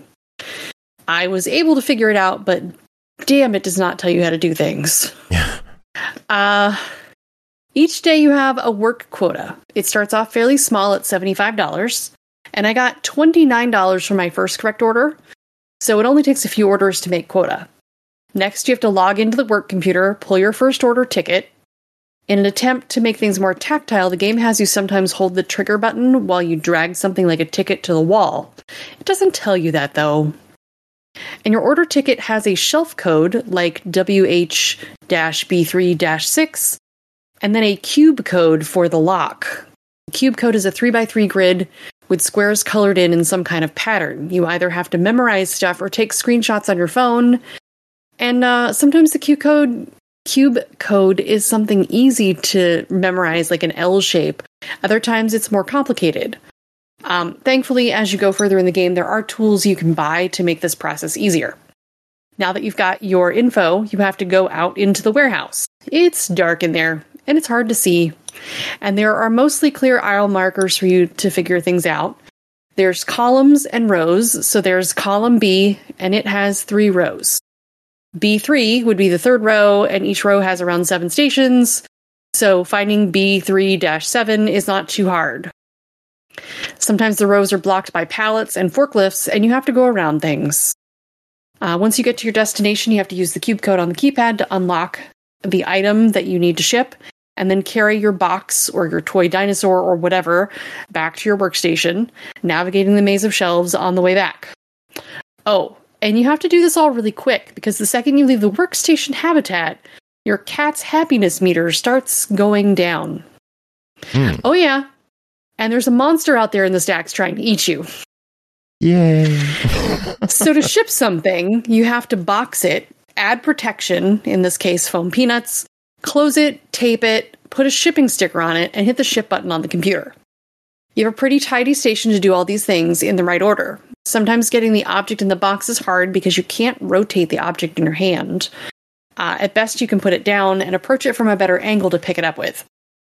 S4: I was able to figure it out, but damn, it does not tell you how to do things.
S2: Yeah.
S4: uh, each day you have a work quota. It starts off fairly small at seventy-five dollars, and I got twenty-nine dollars for my first correct order, so it only takes a few orders to make quota. Next, you have to log into the work computer, pull your first order ticket. In an attempt to make things more tactile, the game has you sometimes hold the trigger button while you drag something like a ticket to the wall. It doesn't tell you that, though. And your order ticket has a shelf code, like W H B three six, and then a cube code for the lock. The cube code is a three by three grid with squares colored in in some kind of pattern. You either have to memorize stuff or take screenshots on your phone. And uh, sometimes the cube code... Cube code is something easy to memorize, like an L shape. Other times it's more complicated. Um, thankfully, as you go further in the game, there are tools you can buy to make this process easier. Now that you've got your info, you have to go out into the warehouse. It's dark in there, and it's hard to see. And there are mostly clear aisle markers for you to figure things out. There's columns and rows, so there's column B, and it has three rows. B three would be the third row, and each row has around seven stations, so finding B three seven is not too hard. Sometimes the rows are blocked by pallets and forklifts, and you have to go around things. Uh, once you get to your destination, you have to use the cube code on the keypad to unlock the item that you need to ship, and then carry your box or your toy dinosaur or whatever back to your workstation, navigating the maze of shelves on the way back. Oh, and you have to do this all really quick, because the second you leave the workstation habitat, your cat's happiness meter starts going down. Mm. Oh yeah, and there's a monster out there in the stacks trying to eat you.
S2: Yay.
S4: So to ship something, you have to box it, add protection, in this case foam peanuts, close it, tape it, put a shipping sticker on it, and hit the ship button on the computer. You have a pretty tidy station to do all these things in the right order. Sometimes getting the object in the box is hard because you can't rotate the object in your hand. Uh, at best, you can put it down and approach it from a better angle to pick it up with.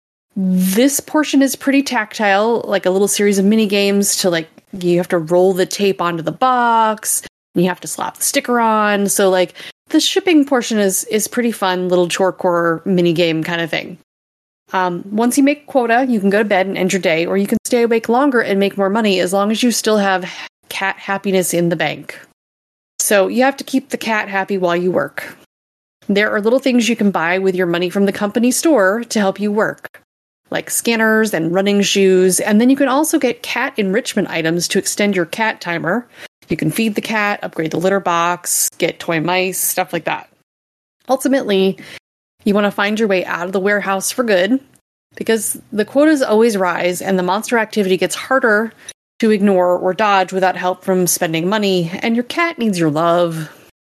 S4: This portion is pretty tactile, like a little series of mini games to, like, you have to roll the tape onto the box, and you have to slap the sticker on. So, like, the shipping portion is is pretty fun, little chore core mini game kind of thing. Um, once you make quota, you can go to bed and end your day, or you can stay awake longer and make more money as long as you still have cat happiness in the bank. So you have to keep the cat happy while you work. There are little things you can buy with your money from the company store to help you work, like scanners and running shoes, and then you can also get cat enrichment items to extend your cat timer. You can feed the cat, upgrade the litter box, get toy mice, stuff like that. Ultimately, you want to find your way out of the warehouse for good, because the quotas always rise and the monster activity gets harder to ignore or dodge without help from spending money, and your cat needs your love.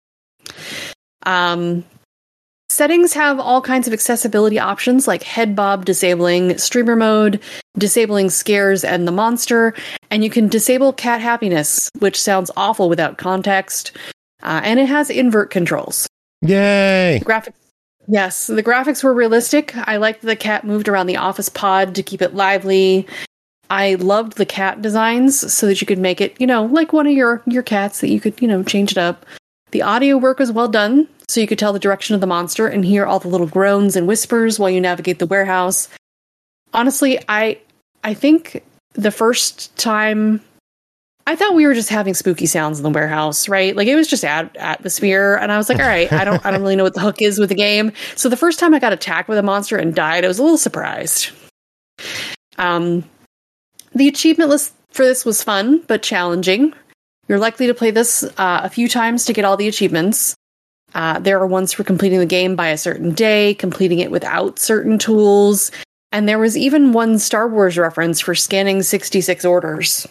S4: Um, settings have all kinds of accessibility options like head bob disabling streamer mode, disabling scares and the monster, and you can disable cat happiness, which sounds awful without context, uh, and it has invert controls.
S2: Yay!
S4: Graphics. Yes, the graphics were realistic. I liked that the cat moved around the office pod to keep it lively. I loved the cat designs so that you could make it, you know, like one of your, your cats that you could, you know, change it up. The audio work was well done, so you could tell the direction of the monster and hear all the little groans and whispers while you navigate the warehouse. Honestly, I I think the first time, I thought we were just having spooky sounds in the warehouse, right? Like, it was just at- atmosphere, and I was like, all right, I don't I don't really know what the hook is with the game. So the first time I got attacked with a monster and died, I was a little surprised. Um, the achievement list for this was fun, but challenging. You're likely to play this uh, a few times to get all the achievements. Uh, there are ones for completing the game by a certain day, completing it without certain tools, and there was even one Star Wars reference for scanning sixty-six orders.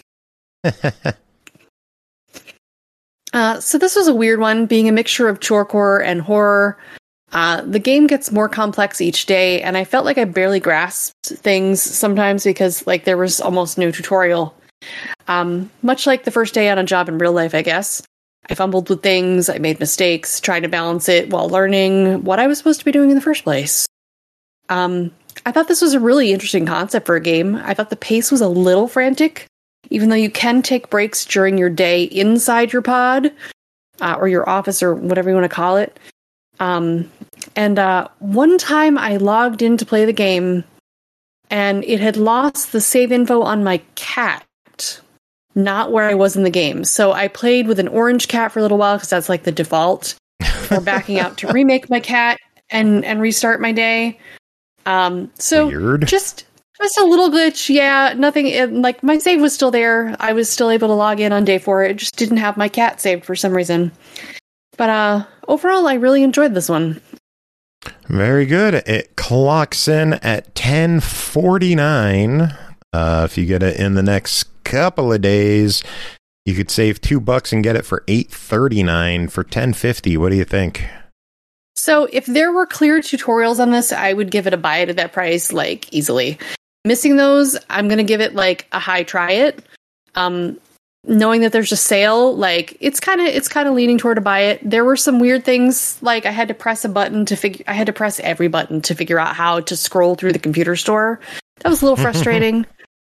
S4: uh, so this was a weird one, being a mixture of chorecore and horror. Uh, the game gets more complex each day, and I felt like I barely grasped things sometimes because like there was almost no tutorial. Um, much like the first day on a job in real life, I guess. I fumbled with things, I made mistakes, trying to balance it while learning what I was supposed to be doing in the first place. Um, I thought this was a really interesting concept for a game. I thought the pace was a little frantic, even though you can take breaks during your day inside your pod, uh, or your office, or whatever you want to call it. Um, and uh, one time I logged in to play the game, and it had lost the save info on my cat, not where I was in the game. So I played with an orange cat for a little while, because that's like the default, or backing out to remake my cat and, and restart my day. Um, so
S2: Weird. just
S4: just a little glitch. Yeah, nothing, it, like my save was still there. I was still able to log in on day four. It just didn't have my cat saved for some reason. But uh, overall, I really enjoyed this one.
S2: Very good. It clocks in at ten forty-nine. Uh, if you get it in the next couple of days, you could save two bucks and get it for eight thirty-nine for ten fifty. What do you think?
S4: So if there were clear tutorials on this, I would give it a buy it at that price, like easily. Missing those, I'm going to give it like a high try it. Um, knowing that there's a sale, like it's kind of it's kind of leaning toward a buy it. There were some weird things, like I had to press a button to figure I had to press every button to figure out how to scroll through the computer store. That was a little frustrating.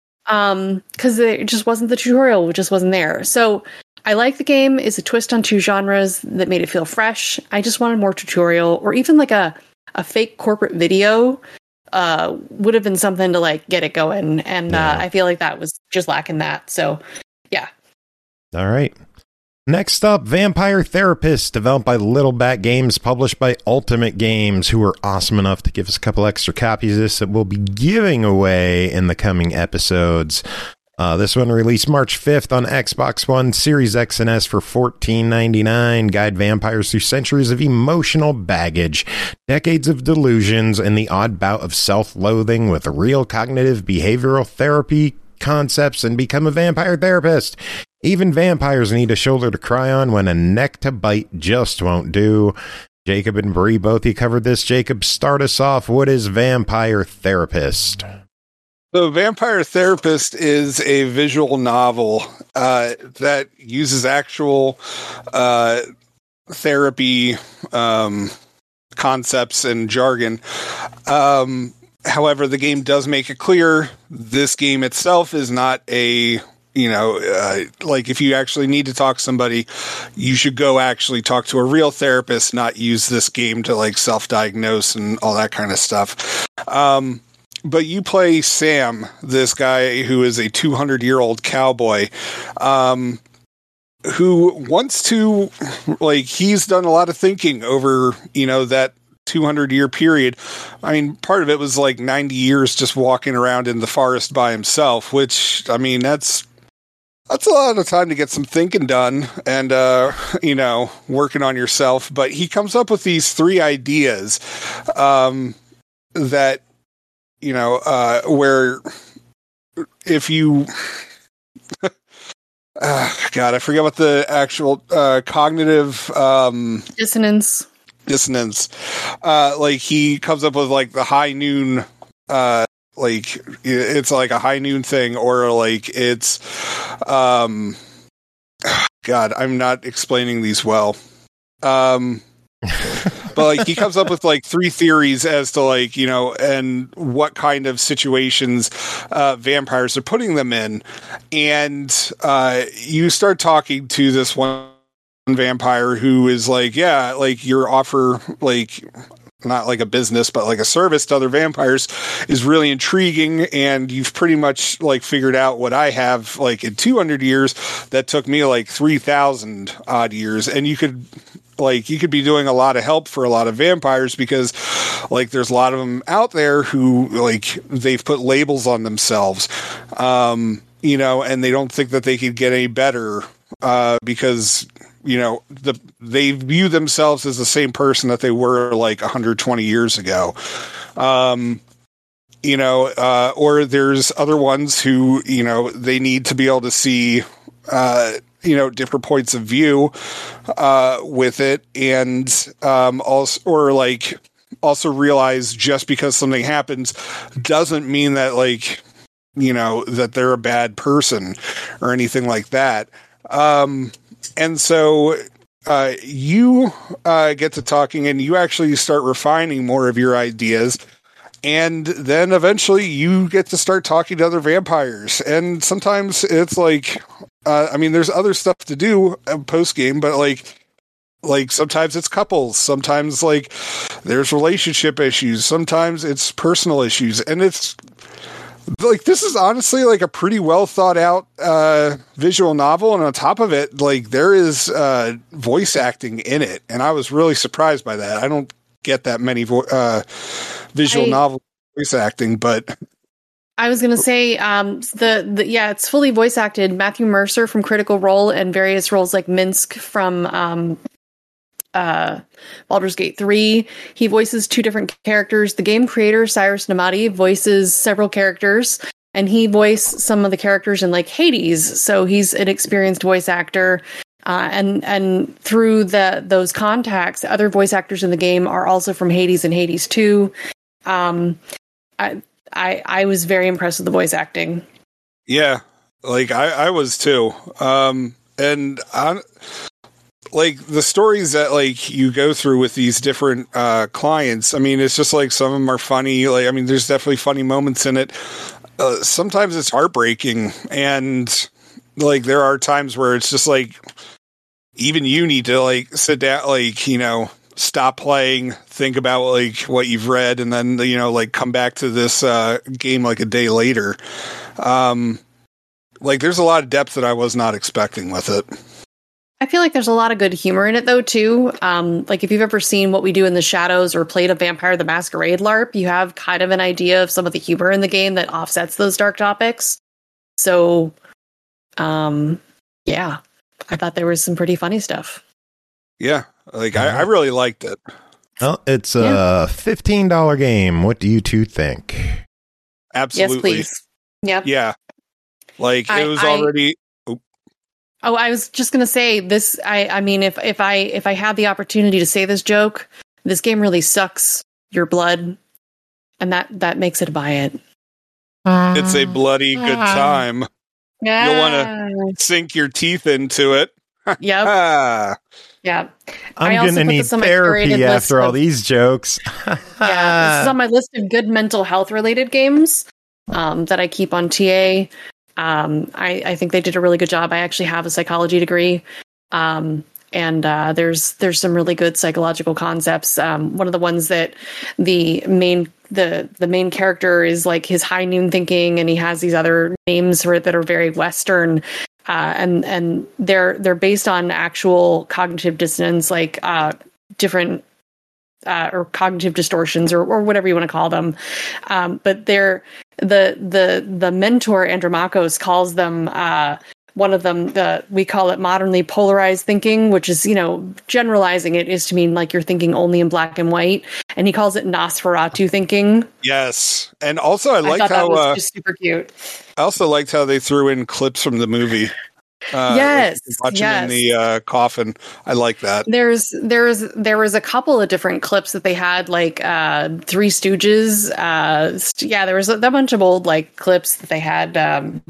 S4: Um, because it just wasn't the tutorial, it just wasn't there. So I like the game. It's a twist on two genres that made it feel fresh. I just wanted more tutorial, or even like a, a fake corporate video uh, would have been something to like get it going. And
S2: yeah.
S4: uh, I feel like that was just lacking that. So yeah.
S2: All right. Next up, Vampire Therapist, developed by Little Bat Games, published by Ultimate Games, who were awesome enough to give us a couple extra copies of this that we'll be giving away in the coming episodes. Uh, this one released March fifth on Xbox One, Series X and S for fourteen ninety-nine. Guide vampires through centuries of emotional baggage, decades of delusions, and the odd bout of self-loathing with real cognitive behavioral therapy concepts, and become a vampire therapist. Even vampires need a shoulder to cry on when a neck to bite just won't do. Jacob and Bree, both you covered this. Jacob, start us off. What is Vampire Therapist?
S6: So Vampire Therapist is a visual novel uh, that uses actual uh, therapy um, concepts and jargon. Um, however, the game does make it clear this game itself is not a, you know, uh, like if you actually need to talk to somebody, you should go actually talk to a real therapist, not use this game to like self-diagnose and all that kind of stuff. Um, But you play Sam, this guy who is a two hundred year old cowboy, um, who wants to, like, he's done a lot of thinking over, you know, that two hundred year period. I mean, part of it was like ninety years just walking around in the forest by himself, which, I mean, that's, that's a lot of time to get some thinking done and, uh, you know, working on yourself. But he comes up with these three ideas, um, that, you know, uh, where if you, uh, God, I forget what the actual uh, cognitive um,
S4: dissonance.
S6: Dissonance. Uh, like he comes up with like the high noon, uh, like it's like a high noon thing, or like it's, um, God, I'm not explaining these well. Um. But like he comes up with like three theories as to like, you know, and what kind of situations uh, vampires are putting them in. And uh, you start talking to this one vampire who is like, yeah, like your offer, like not like a business, but like a service to other vampires is really intriguing. And you've pretty much like figured out what I have like in two hundred years that took me like three thousand odd years. And you could, like, you could be doing a lot of help for a lot of vampires because, like, there's a lot of them out there who, like, they've put labels on themselves, um, you know, and they don't think that they could get any better uh, because, you know, the they view themselves as the same person that they were, like, one hundred twenty years ago. Um, you know, uh, or there's other ones who, you know, they need to be able to see uh you know, different points of view uh, with it, and um, also, or like, also realize just because something happens doesn't mean that, like, you know, that they're a bad person or anything like that. Um, and so uh, you uh, get to talking, and you actually start refining more of your ideas. And then eventually you get to start talking to other vampires. And sometimes it's like, uh, I mean, there's other stuff to do post game, but like, like sometimes it's couples, sometimes like there's relationship issues, sometimes it's personal issues. And it's like, this is honestly like a pretty well thought out uh, visual novel. And on top of it, like there is uh, voice acting in it. And I was really surprised by that. I don't get that many vo- uh, visual I, novel voice acting, but
S4: I was going to say um, the, the yeah, it's fully voice acted. Matthew Mercer from Critical Role and various roles like Minsk from um, uh, Baldur's Gate three. He voices two different characters. The game creator Cyrus Namati voices several characters, and he voiced some of the characters in like Hades. So he's an experienced voice actor. Uh, and and through the those contacts, other voice actors in the game are also from Hades and Hades two. Um, I I I was very impressed with the voice acting.
S6: Yeah, like I, I was too. Um, and I, like the stories that like you go through with these different uh, clients. I mean, it's just like some of them are funny. Like I mean, there's definitely funny moments in it. Uh, sometimes it's heartbreaking, and like there are times where it's just like even you need to like sit down, like, you know, stop playing, think about like what you've read, and then, you know, like come back to this uh, game like a day later. Um, like there's a lot of depth that I was not expecting with it.
S4: I feel like there's a lot of good humor in it though too. Um, like if you've ever seen What We Do in the Shadows or played a Vampire the Masquerade LARP, you have kind of an idea of some of the humor in the game that offsets those dark topics. So, um, yeah. I thought there was some pretty funny stuff.
S6: Yeah, like I, I really liked it.
S2: Well, it's a yeah. fifteen dollars game. What do you two think?
S6: Absolutely.
S4: Yes, please. Yep.
S6: Yeah. Like
S4: I,
S6: it was
S4: I,
S6: already. Oh.
S4: oh, I was just gonna say this. I, I mean, if if I if I had the opportunity to say this joke, this game really sucks your blood, and that that makes it a buy it.
S6: It's a bloody good time.
S4: Yeah.
S6: You'll want to sink your teeth into it.
S4: Yep.
S6: Ah.
S4: Yeah.
S2: I'm going to need therapy after all of, these jokes.
S4: Yeah. This is on my list of good mental health related games um, that I keep on T A. Um, I, I think they did a really good job. I actually have a psychology degree. Um, and uh, there's there's some really good psychological concepts. Um, one of the ones that the main the the main character is like his high noon thinking, and he has these other names for it that are very Western, uh, and and they're they're based on actual cognitive dissonance, like uh, different uh, or cognitive distortions, or or whatever you want to call them. Um, but they're the the the mentor Andromakos calls them. Uh, One of them, the we call it modernly polarized thinking, which is, you know, generalizing it is to mean like you're thinking only in black and white. And he calls it Nosferatu thinking.
S6: Yes. And also I liked
S4: I
S6: how...
S4: that was
S6: uh,
S4: just super cute.
S6: I also liked how they threw in clips from the movie. Uh,
S4: yes.
S6: Watching
S4: yes.
S6: in the uh, coffin. I like that.
S4: There's, there's, there was a couple of different clips that they had, like uh, Three Stooges. Uh, yeah, there was a, a bunch of old like clips that they had... Um,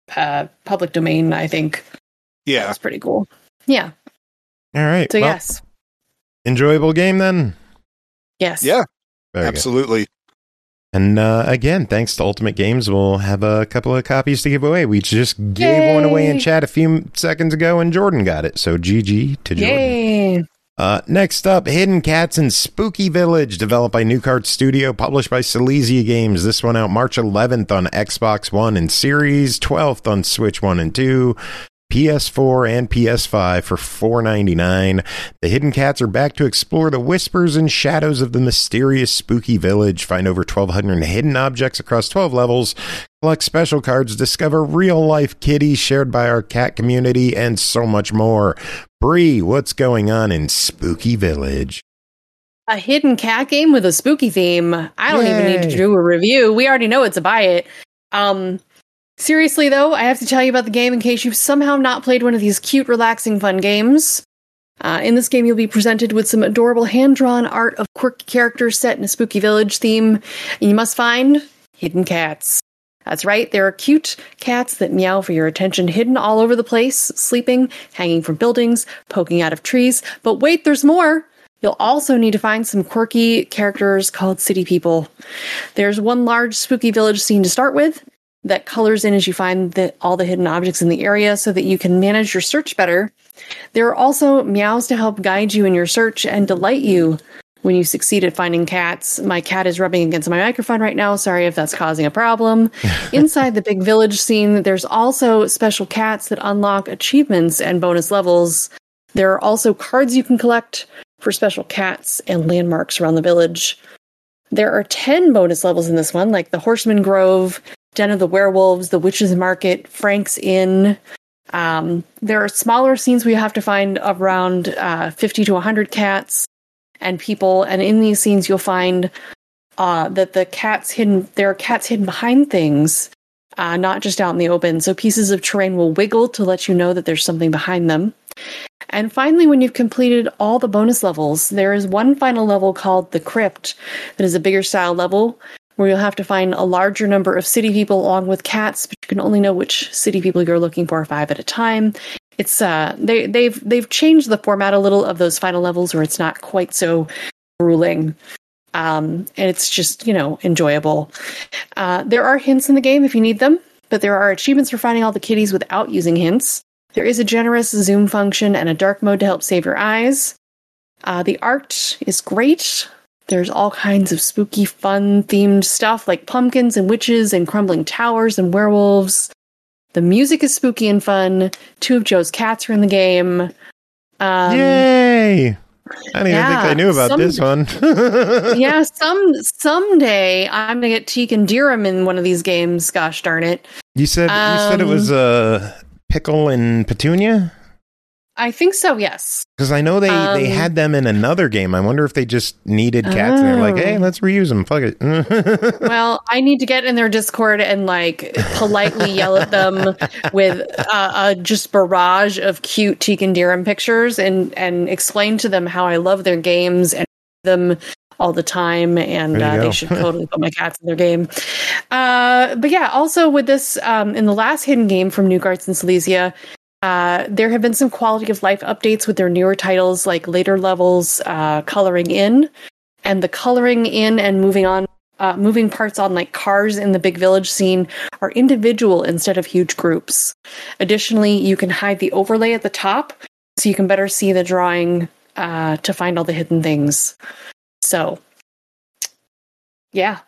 S4: uh public domain, I think.
S6: Yeah,
S4: that's pretty cool. Yeah.
S2: All right.
S4: So
S2: well,
S4: yes,
S2: enjoyable game then.
S4: Yes.
S6: Yeah.
S2: Very
S6: absolutely.
S2: Good. And uh, again, thanks to Ultimate Games, we'll have a couple of copies to give away. We just gave Yay. one away in chat a few seconds ago, and Jordan got it. So G G to Jordan.
S4: Yay.
S2: Uh, next up, Hidden Cats in Spooky Village, developed by New Card Studio, published by Silesia Games. This one out March eleventh on Xbox One and Series, twelfth on Switch one and two, P S four and P S five for four ninety-nine. The Hidden Cats are back to explore the whispers and shadows of the mysterious spooky village, find over twelve hundred hidden objects across twelve levels, collect special cards, discover real-life kitties shared by our cat community, and so much more. Bree, what's going on in Spooky Village?
S4: A hidden cat game with a spooky theme. I don't Yay. even need to do a review. We already know it's a buy it. Um, Seriously, though, I have to tell you about the game in case you've somehow not played one of these cute, relaxing, fun games. Uh, in this game, you'll be presented with some adorable hand-drawn art of quirky characters set in a spooky village theme, and you must find hidden cats. That's right, there are cute cats that meow for your attention, hidden all over the place, sleeping, hanging from buildings, poking out of trees. But wait, there's more! You'll also need to find some quirky characters called city people. There's one large spooky village scene to start with that colors in as you find the, all the hidden objects in the area so that you can manage your search better. There are also meows to help guide you in your search and delight you when you succeed at finding cats. My cat is rubbing against my microphone right now. Sorry if that's causing a problem. Inside the big village scene, there's also special cats that unlock achievements and bonus levels. There are also cards you can collect for special cats and landmarks around the village. There are ten bonus levels in this one, like the Horseman Grove, Den of the Werewolves, the Witch's Market, Frank's Inn. Um, there are smaller scenes where you have to find around uh, fifty to one hundred cats and people, and in these scenes you'll find uh, that the cats hidden, there are cats hidden behind things, uh, not just out in the open. So pieces of terrain will wiggle to let you know that there's something behind them. And finally, when you've completed all the bonus levels, there is one final level called The Crypt that is a bigger style level where you'll have to find a larger number of city people along with cats, but you can only know which city people you're looking for five at a time. It's uh they they've they've changed the format a little of those final levels where it's not quite so grueling. Um, and it's just, you know, enjoyable. Uh, there are hints in the game if you need them, but there are achievements for finding all the kitties without using hints. There is a generous zoom function and a dark mode to help save your eyes. Uh, the art is great. There's all kinds of spooky, fun, themed stuff like pumpkins and witches and crumbling towers and werewolves. The music is spooky and fun. Two of Joe's cats are in the game. Um,
S2: Yay! I didn't
S4: yeah,
S2: even think I knew about
S4: some,
S2: this one.
S4: yeah, some someday I'm gonna get Teak and Dirham in one of these games. Gosh darn it!
S2: You said
S4: um,
S2: you said it was uh, Pickle and Petunia?
S4: I think so. Yes,
S2: because I know they,
S4: um,
S2: they had them in another game. I wonder if they just needed cats, oh. and they're like, "Hey, let's reuse them. Fuck it."
S4: Well, I need to get in their Discord and like politely yell at them with uh, a just barrage of cute Teak and Dirham pictures, and and explain to them how I love their games and them all the time, and uh, they should totally put my cats in their game. Uh, but yeah, also with this, um, in the last hidden game from Newgarts and Silesia. Uh, there have been some quality of life updates with their newer titles, like later levels, uh, coloring in, and the coloring in and moving on, uh, moving parts on like cars in the big village scene are individual instead of huge groups. Additionally, you can hide the overlay at the top so you can better see the drawing uh, to find all the hidden things. So, yeah.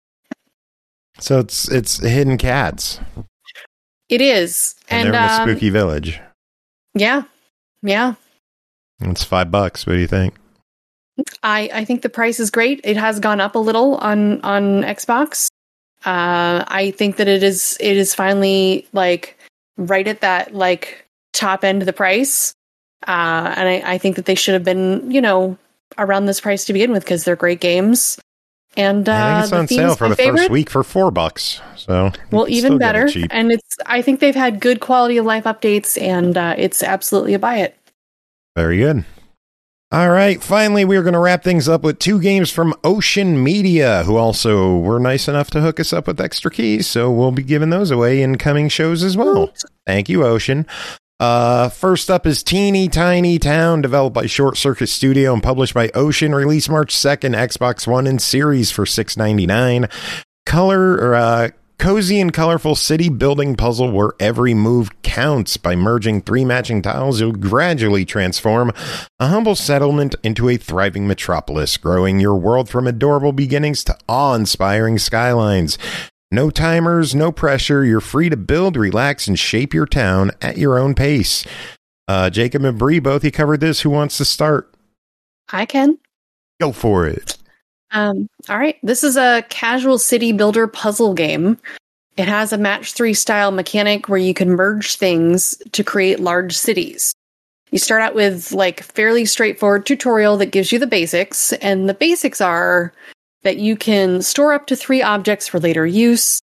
S2: So it's it's hidden cats.
S4: It is.
S2: And,
S4: and
S2: they're in a
S4: um,
S2: spooky village.
S4: Yeah. Yeah.
S2: It's five bucks. What do you think?
S4: I, I think the price is great. It has gone up a little on, on Xbox. Uh, I think that it is it is finally like right at that like top end of the price. Uh, and I, I think that they should have been, you know, around this price to begin with because they're great games. And uh,
S2: I think it's on sale for the favorite. first week for four bucks. So
S4: well, even better. It and it's I think they've had good quality of life updates, and uh, it's absolutely a buy it.
S2: Very good. All right, finally, we're going to wrap things up with two games from Ocean Media, who also were nice enough to hook us up with extra keys. So we'll be giving those away in coming shows as well. Thank you, Ocean. Uh, first up is Teeny Tiny Town, developed by Short Circuit Studio and published by Ocean. Released March second, Xbox One and Series for six ninety-nine. Color, or, uh, cozy and colorful city building puzzle where every move counts. By merging three matching tiles, you'll gradually transform a humble settlement into a thriving metropolis, growing your world from adorable beginnings to awe-inspiring skylines. No timers, no pressure. You're free to build, relax, and shape your town at your own pace. Uh, Jacob and Bree, both you covered this. Who wants to start?
S4: I can.
S2: Go for it.
S4: Um, all right. This is a casual city builder puzzle game. It has a match three style mechanic where you can merge things to create large cities. You start out with like fairly straightforward tutorial that gives you the basics, and the basics are that you can store up to three objects for later use.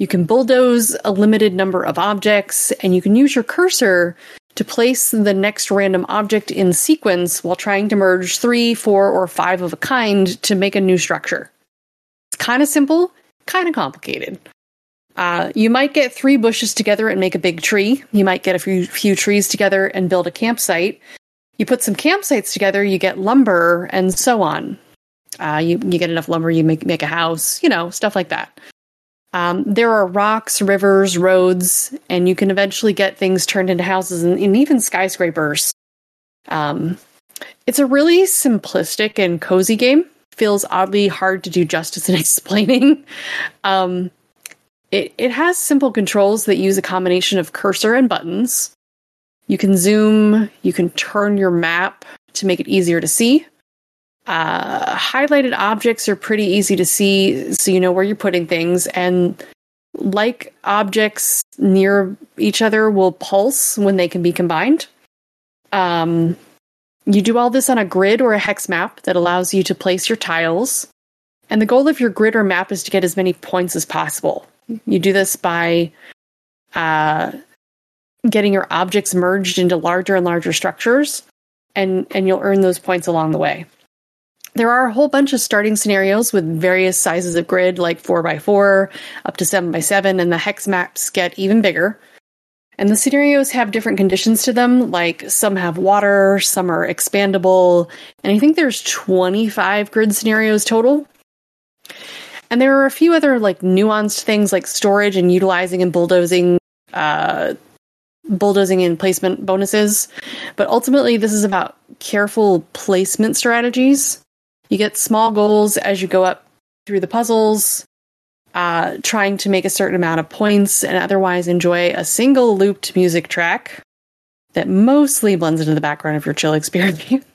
S4: You can bulldoze a limited number of objects, and you can use your cursor to place the next random object in sequence while trying to merge three, four, or five of a kind to make a new structure. It's kind of simple, kind of complicated. Uh, you might get three bushes together and make a big tree. You might get a few, few trees together and build a campsite. You put some campsites together, you get lumber, and so on. Uh, you, you get enough lumber, you make, make a house, you know, stuff like that. Um, there are rocks, rivers, roads, and you can eventually get things turned into houses and, and even skyscrapers. Um, it's a really simplistic and cozy game. Feels oddly hard to do justice in explaining. Um, it, it has simple controls that use a combination of cursor and buttons. You can zoom, you can turn your map to make it easier to see. Uh, highlighted objects are pretty easy to see, so you know where you're putting things, and like objects near each other will pulse when they can be combined. Um, you do all this on a grid or a hex map that allows you to place your tiles, and the goal of your grid or map is to get as many points as possible. You do this by uh, getting your objects merged into larger and larger structures, and, and you'll earn those points along the way. There are a whole bunch of starting scenarios with various sizes of grid, like four by four, up to seven by seven, and the hex maps get even bigger. And the scenarios have different conditions to them, like some have water, some are expandable, and I think there's twenty-five grid scenarios total. And there are a few other like nuanced things like storage and utilizing and bulldozing, uh, bulldozing and placement bonuses. But ultimately, this is about careful placement strategies. You get small goals as you go up through the puzzles, uh, trying to make a certain amount of points and otherwise enjoy a single looped music track that mostly blends into the background of your chill experience.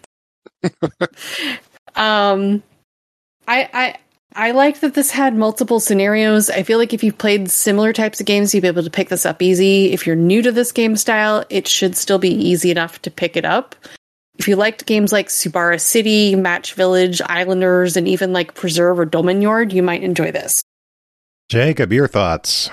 S4: um, I, I, I like that this had multiple scenarios. I feel like if you've played similar types of games, you'll be able to pick this up easy. If you're new to this game style, it should still be easy enough to pick it up. If you liked games like Subara City, Match Village, Islanders, and even like Preserve or Dominion, you might enjoy this.
S2: Jacob, your thoughts?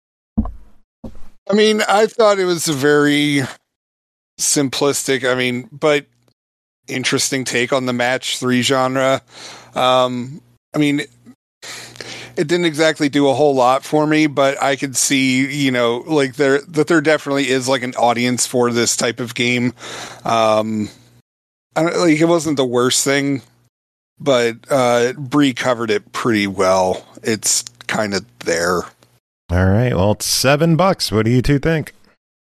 S6: I mean, I thought it was a very simplistic, I mean, but interesting take on the match three genre. Um, I mean, it didn't exactly do a whole lot for me, but I could see, you know, like there that there definitely is like an audience for this type of game. Um, I don't, like it wasn't the worst thing, but uh, Bree covered it pretty well. It's kind of there.
S2: All right. Well, it's seven bucks. What do you two think?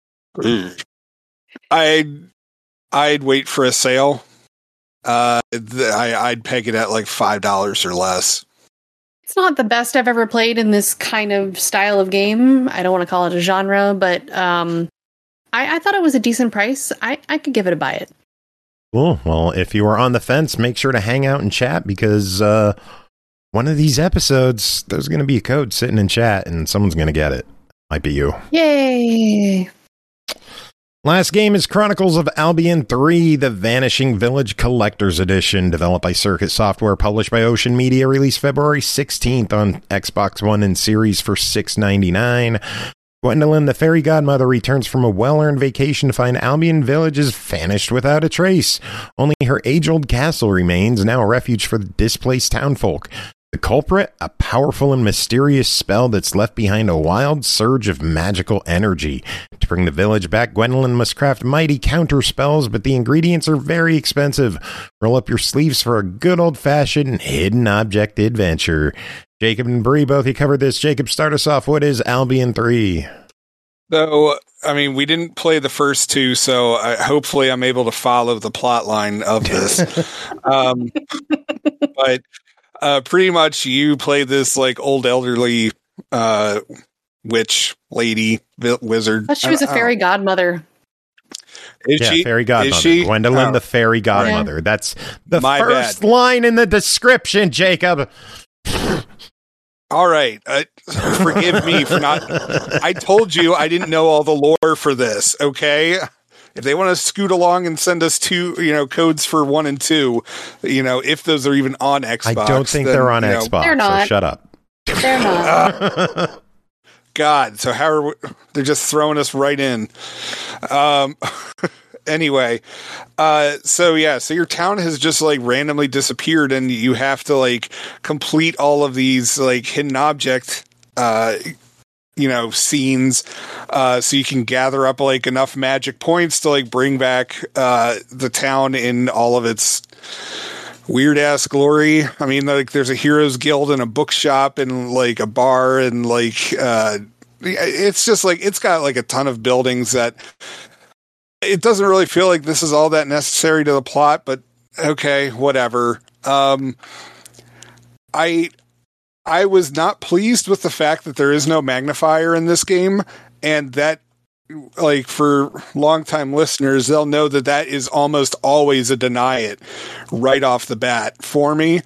S6: I'd I'd wait for a sale. Uh, I, I'd peg it at like five dollars or less.
S4: It's not the best I've ever played in this kind of style of game. I don't want to call it a genre, but um, I, I thought it was a decent price. I, I could give it a buy it.
S2: Cool. Well, if you were on the fence, make sure to hang out and chat because uh, one of these episodes, there's going to be a code sitting in chat and someone's going to get it. Might be you.
S4: Yay!
S2: Last game is Chronicles of Albion three, The Vanishing Village Collector's Edition, developed by Circuit Software, published by Ocean Media, released February sixteenth on Xbox One and Series for six ninety-nine. Gwendolyn, the fairy godmother, returns from a well-earned vacation to find Albion Village is vanished without a trace. Only her age-old castle remains, now a refuge for the displaced townfolk. The culprit, a powerful and mysterious spell that's left behind a wild surge of magical energy. To bring the village back, Gwendolyn must craft mighty counter spells, but the ingredients are very expensive. Roll up your sleeves for a good old-fashioned hidden object adventure. Jacob and Bree, both you covered this. Jacob, start us off. What is Albion three?
S6: So, I mean, we didn't play the first two, so I, hopefully I'm able to follow the plot line of this. um, but uh, pretty much you play this like old elderly uh, witch lady vi- wizard.
S4: But she was a fairy godmother.
S6: Is
S2: yeah,
S6: she?
S2: fairy godmother.
S6: Is she?
S2: Gwendolyn,
S6: Oh.
S2: the fairy godmother.
S4: Yeah.
S2: That's the
S6: My
S2: first
S6: bad.
S2: line in the description, Jacob.
S6: All right. Uh, forgive me for not. I told you I didn't know all the lore for this. Okay. If they want to scoot along and send us two, you know, codes for one and two, you know, if those are even on Xbox,
S2: I don't think
S6: then,
S2: they're on
S6: you know,
S2: Xbox.
S4: They're not.
S2: So shut up.
S4: They're not.
S6: God. So how are we, they're just throwing us right in. Um, anyway, uh, so yeah, so your town has just like randomly disappeared, and you have to like complete all of these like hidden object, uh, you know, scenes, uh, so you can gather up like enough magic points to like bring back uh, the town in all of its weird ass glory. I mean, like there's a heroes guild and a bookshop and like a bar and like uh, it's just like it's got like a ton of buildings that it doesn't really feel like this is all that necessary to the plot, but okay, whatever. Um, I. I was not pleased with the fact that there is no magnifier in this game, and that, like, for longtime listeners, they'll know that that is almost always a deny it right off the bat for me.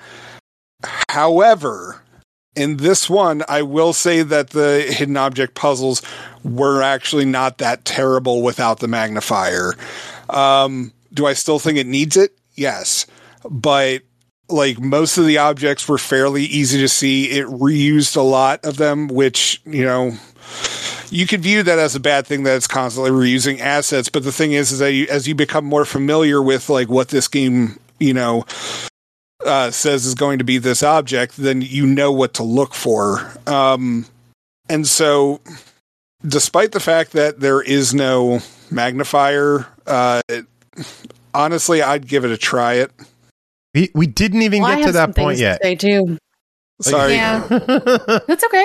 S6: However, in this one, I will say that the hidden object puzzles were actually not that terrible without the magnifier. Um, do I still think it needs it? Yes. But like most of the objects were fairly easy to see. It reused a lot of them, which, you know, you could view that as a bad thing that it's constantly reusing assets. But the thing is, is that you, as you become more familiar with like what this game, you know, uh, says is going to be this object, then you know what to look for. Um, and so despite the fact that there is no magnifier, uh, it, honestly, I'd give it a try it.
S2: We we didn't even
S4: well,
S2: get to that point yet.
S4: To say too.
S6: Sorry.
S4: Yeah. That's okay.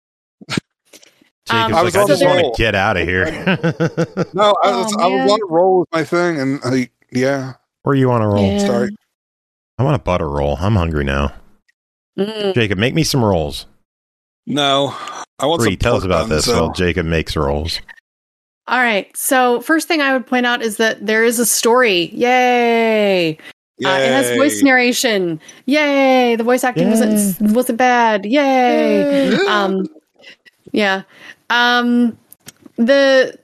S2: Jacob's
S4: Um,
S2: like, I,
S6: was on
S2: just
S6: the
S2: want
S6: roll.
S2: to get out of here.
S6: No, I was,
S4: Oh,
S6: I was
S4: man.
S6: on a roll with my thing, and I, yeah,
S2: Where you want to roll?
S4: Yeah.
S6: sorry.
S2: I want a butter roll. I'm hungry now.
S4: Mm.
S2: Jacob, make me some rolls.
S6: No, I want
S2: Bree,
S6: some
S2: tell us
S6: pork
S2: about
S6: buns,
S2: this
S6: so-
S2: while Jacob makes rolls.
S4: All right. So first thing I would point out is that there is a story. Yay! Uh, it has
S6: Yay.
S4: voice narration. Yay! The voice acting wasn't wasn't bad. Yay! um, yeah. Um, the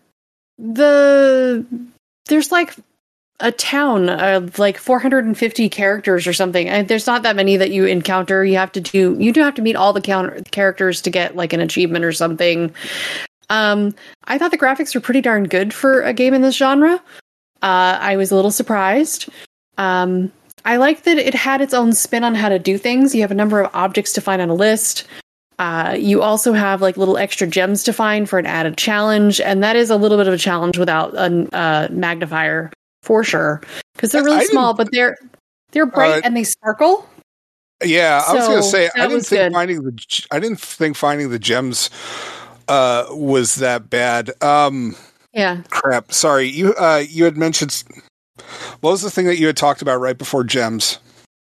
S4: the there's like a town of like four hundred fifty characters or something. And there's not that many that you encounter. You have to do you do have to meet all the counter characters to get like an achievement or something. Um, I thought the graphics were pretty darn good for a game in this genre. Uh, I was a little surprised. Um, I like that it had its own spin on how to do things. You have a number of objects to find on a list. Uh, you also have like little extra gems to find for an added challenge, and that is a little bit of a challenge without a uh, magnifier for sure, because they're really
S6: I
S4: small, but they're they're bright
S6: Uh,
S4: and they sparkle.
S6: Yeah, I was
S4: So,
S6: gonna say I
S4: that
S6: didn't
S4: was
S6: think
S4: good.
S6: finding the g- I didn't think finding the gems uh, was that bad. Um,
S4: Yeah.
S6: crap. Sorry, you uh, you had mentioned. s- What was the thing that you had talked about right before gems?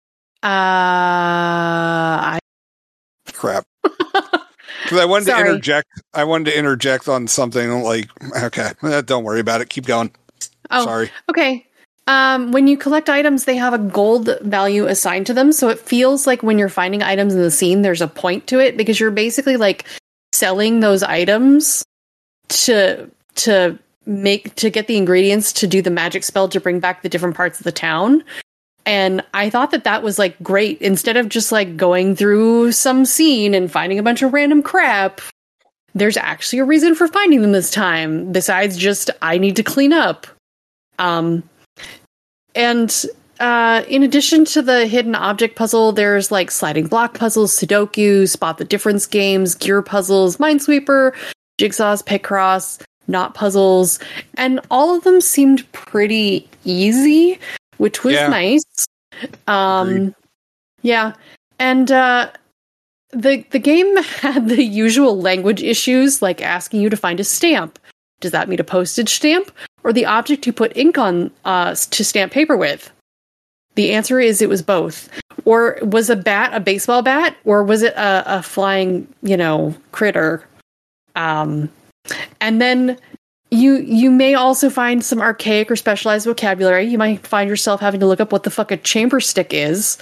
S4: Uh, I
S6: Crap. Because I wanted to
S4: Sorry.
S6: interject. I wanted to interject on something like, okay, eh, don't worry about it. Keep going.
S4: oh
S6: Sorry.
S4: okay. Um, when you collect items, they have a gold value assigned to them, so it feels like when you're finding items in the scene, there's a point to it because you're basically like selling those items to to make to get the ingredients to do the magic spell to bring back the different parts of the town. And I thought that that was like great. Instead of just like going through some scene and finding a bunch of random crap, there's actually a reason for finding them this time. Besides just I need to clean up. Um, and uh, in addition to the hidden object puzzle, there's like sliding block puzzles, Sudoku, spot the difference games, gear puzzles, Minesweeper, jigsaws, Picross, knot puzzles, and all of them seemed pretty easy, which was
S6: Yeah.
S4: nice. Um,
S6: Agreed.
S4: yeah, and uh, the the game had the usual language issues, like asking you to find a stamp. Does that mean a postage stamp or the object you put ink on uh, to stamp paper with? The answer is it was both. Or was a bat a baseball bat, or was it a, a flying, you know, critter? Um, and then you you may also find some archaic or specialized vocabulary. You might find yourself having to look up what the fuck a chamber stick is.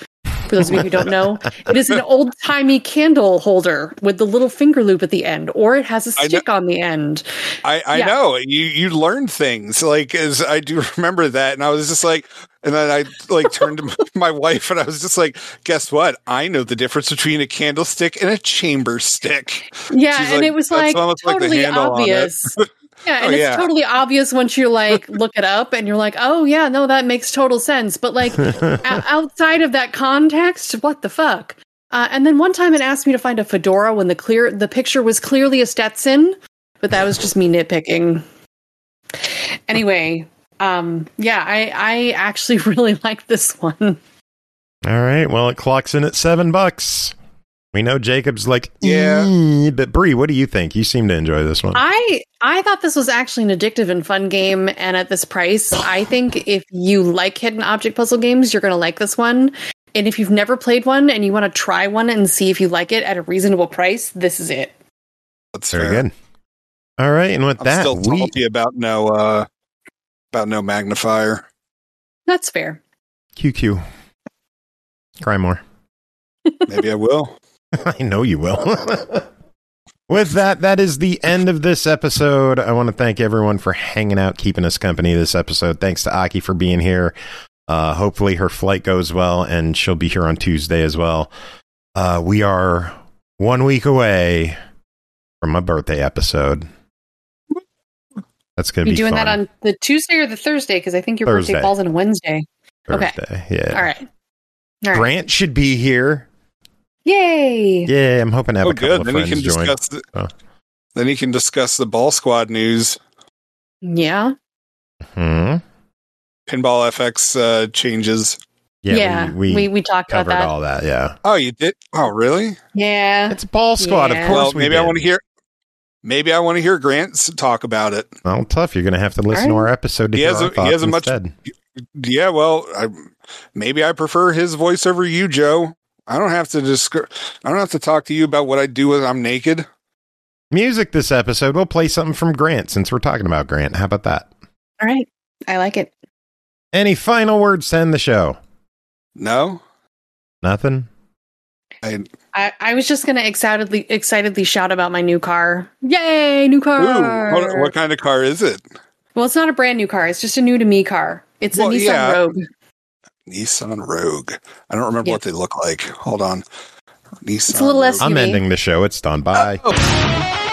S4: For those of you who don't know, it is an old-timey candle holder with the little finger loop at the end, or it has a stick on the end.
S6: I, I yeah. know. You you learn things. Like, as I do remember that, and I was just like, and then I like turned to my wife, and I was just like, guess what? I know the difference between a candlestick and a chamber stick.
S4: Yeah,
S6: She's
S4: and
S6: like,
S4: it was like totally
S6: like
S4: obvious. Yeah, and
S6: oh,
S4: it's
S6: yeah.
S4: totally obvious once you like look it up and you're like, oh yeah, no, that makes total sense. But like o- outside of that context, what the fuck? Uh, and then one time it asked me to find a fedora when the clear the picture was clearly a Stetson, but that was just me nitpicking. Anyway, um, yeah, I I actually really like this one.
S2: All right, well, it clocks in at seven bucks. We know Jacob's like,
S6: yeah,
S2: but Bree, what do you think? You seem to enjoy this one.
S4: I I thought this was actually an addictive and fun game, and at this price, I think if you like hidden object puzzle games, you're going to like this one. And if you've never played one and you want to try one and see if you like it at a reasonable price, this is it.
S6: That's
S2: very
S6: fair.
S2: good. All right, and with
S6: I'm
S2: that,
S6: still
S2: we
S6: salty about no uh, about no magnifier.
S4: That's fair.
S2: Q Q. Cry more.
S6: Maybe I will.
S2: I know you will. With that, that is the end of this episode. I want to thank everyone for hanging out, keeping us company this episode. Thanks to Aki for being here. Uh, hopefully her flight goes well, and she'll be here on Tuesday as well. Uh, we are one week away from my birthday episode. That's going to be
S4: doing
S2: fun.
S4: that on the Tuesday or the Thursday? Because I think your
S2: Thursday.
S4: birthday falls on a Wednesday.
S2: Thursday,
S4: okay.
S2: Yeah.
S4: All right. All right.
S2: Grant should be here.
S4: Yay!
S2: Yeah, I'm hoping to have
S6: oh,
S2: a couple
S6: good.
S2: of
S6: Then
S2: friends
S6: he can
S2: join.
S6: discuss the,
S2: oh.
S6: Then he can discuss the Ball Squad news.
S4: Yeah.
S2: Hmm.
S6: Pinball F X uh, changes.
S2: Yeah,
S4: yeah,
S2: we, we,
S4: we, we talked
S2: covered
S4: about that.
S2: all that. Yeah.
S6: Oh, you did? Oh, really?
S4: Yeah.
S2: It's Ball Squad,
S4: Yeah.
S2: of course.
S6: Well,
S2: we
S6: maybe
S2: did.
S6: I want to hear. Maybe I want to hear Grant talk about it.
S2: Well, tough. You're going to have to listen
S4: All
S2: to
S4: right.
S2: our episode to
S6: He
S2: hear
S6: has
S2: our
S6: a- he
S2: thoughts
S6: has a much-
S2: instead.
S6: Yeah, well, I, maybe I prefer his voice over you, Joe. I don't have to descri- I don't have to talk to you about what I do when I'm naked.
S2: Music this episode. We'll play something from Grant since we're talking about Grant. How about that?
S4: All right. I like it.
S2: Any final words to end the show?
S6: No,
S2: Nothing?
S6: I.
S4: I, I was just going to excitedly excitedly shout about my new car. Yay, new car.
S6: Ooh, what, what kind of car is it?
S4: Well, it's not a brand new car. It's just a new to me car. It's
S6: Well,
S4: a Nissan
S6: yeah.
S4: Rogue.
S6: Nissan Rogue. I don't remember
S4: Yeah.
S6: what they look like. Hold on. Nissan
S4: It's a little
S6: Rogue.
S4: S U V.
S2: I'm ending the show. It's done. Bye.
S6: Oh.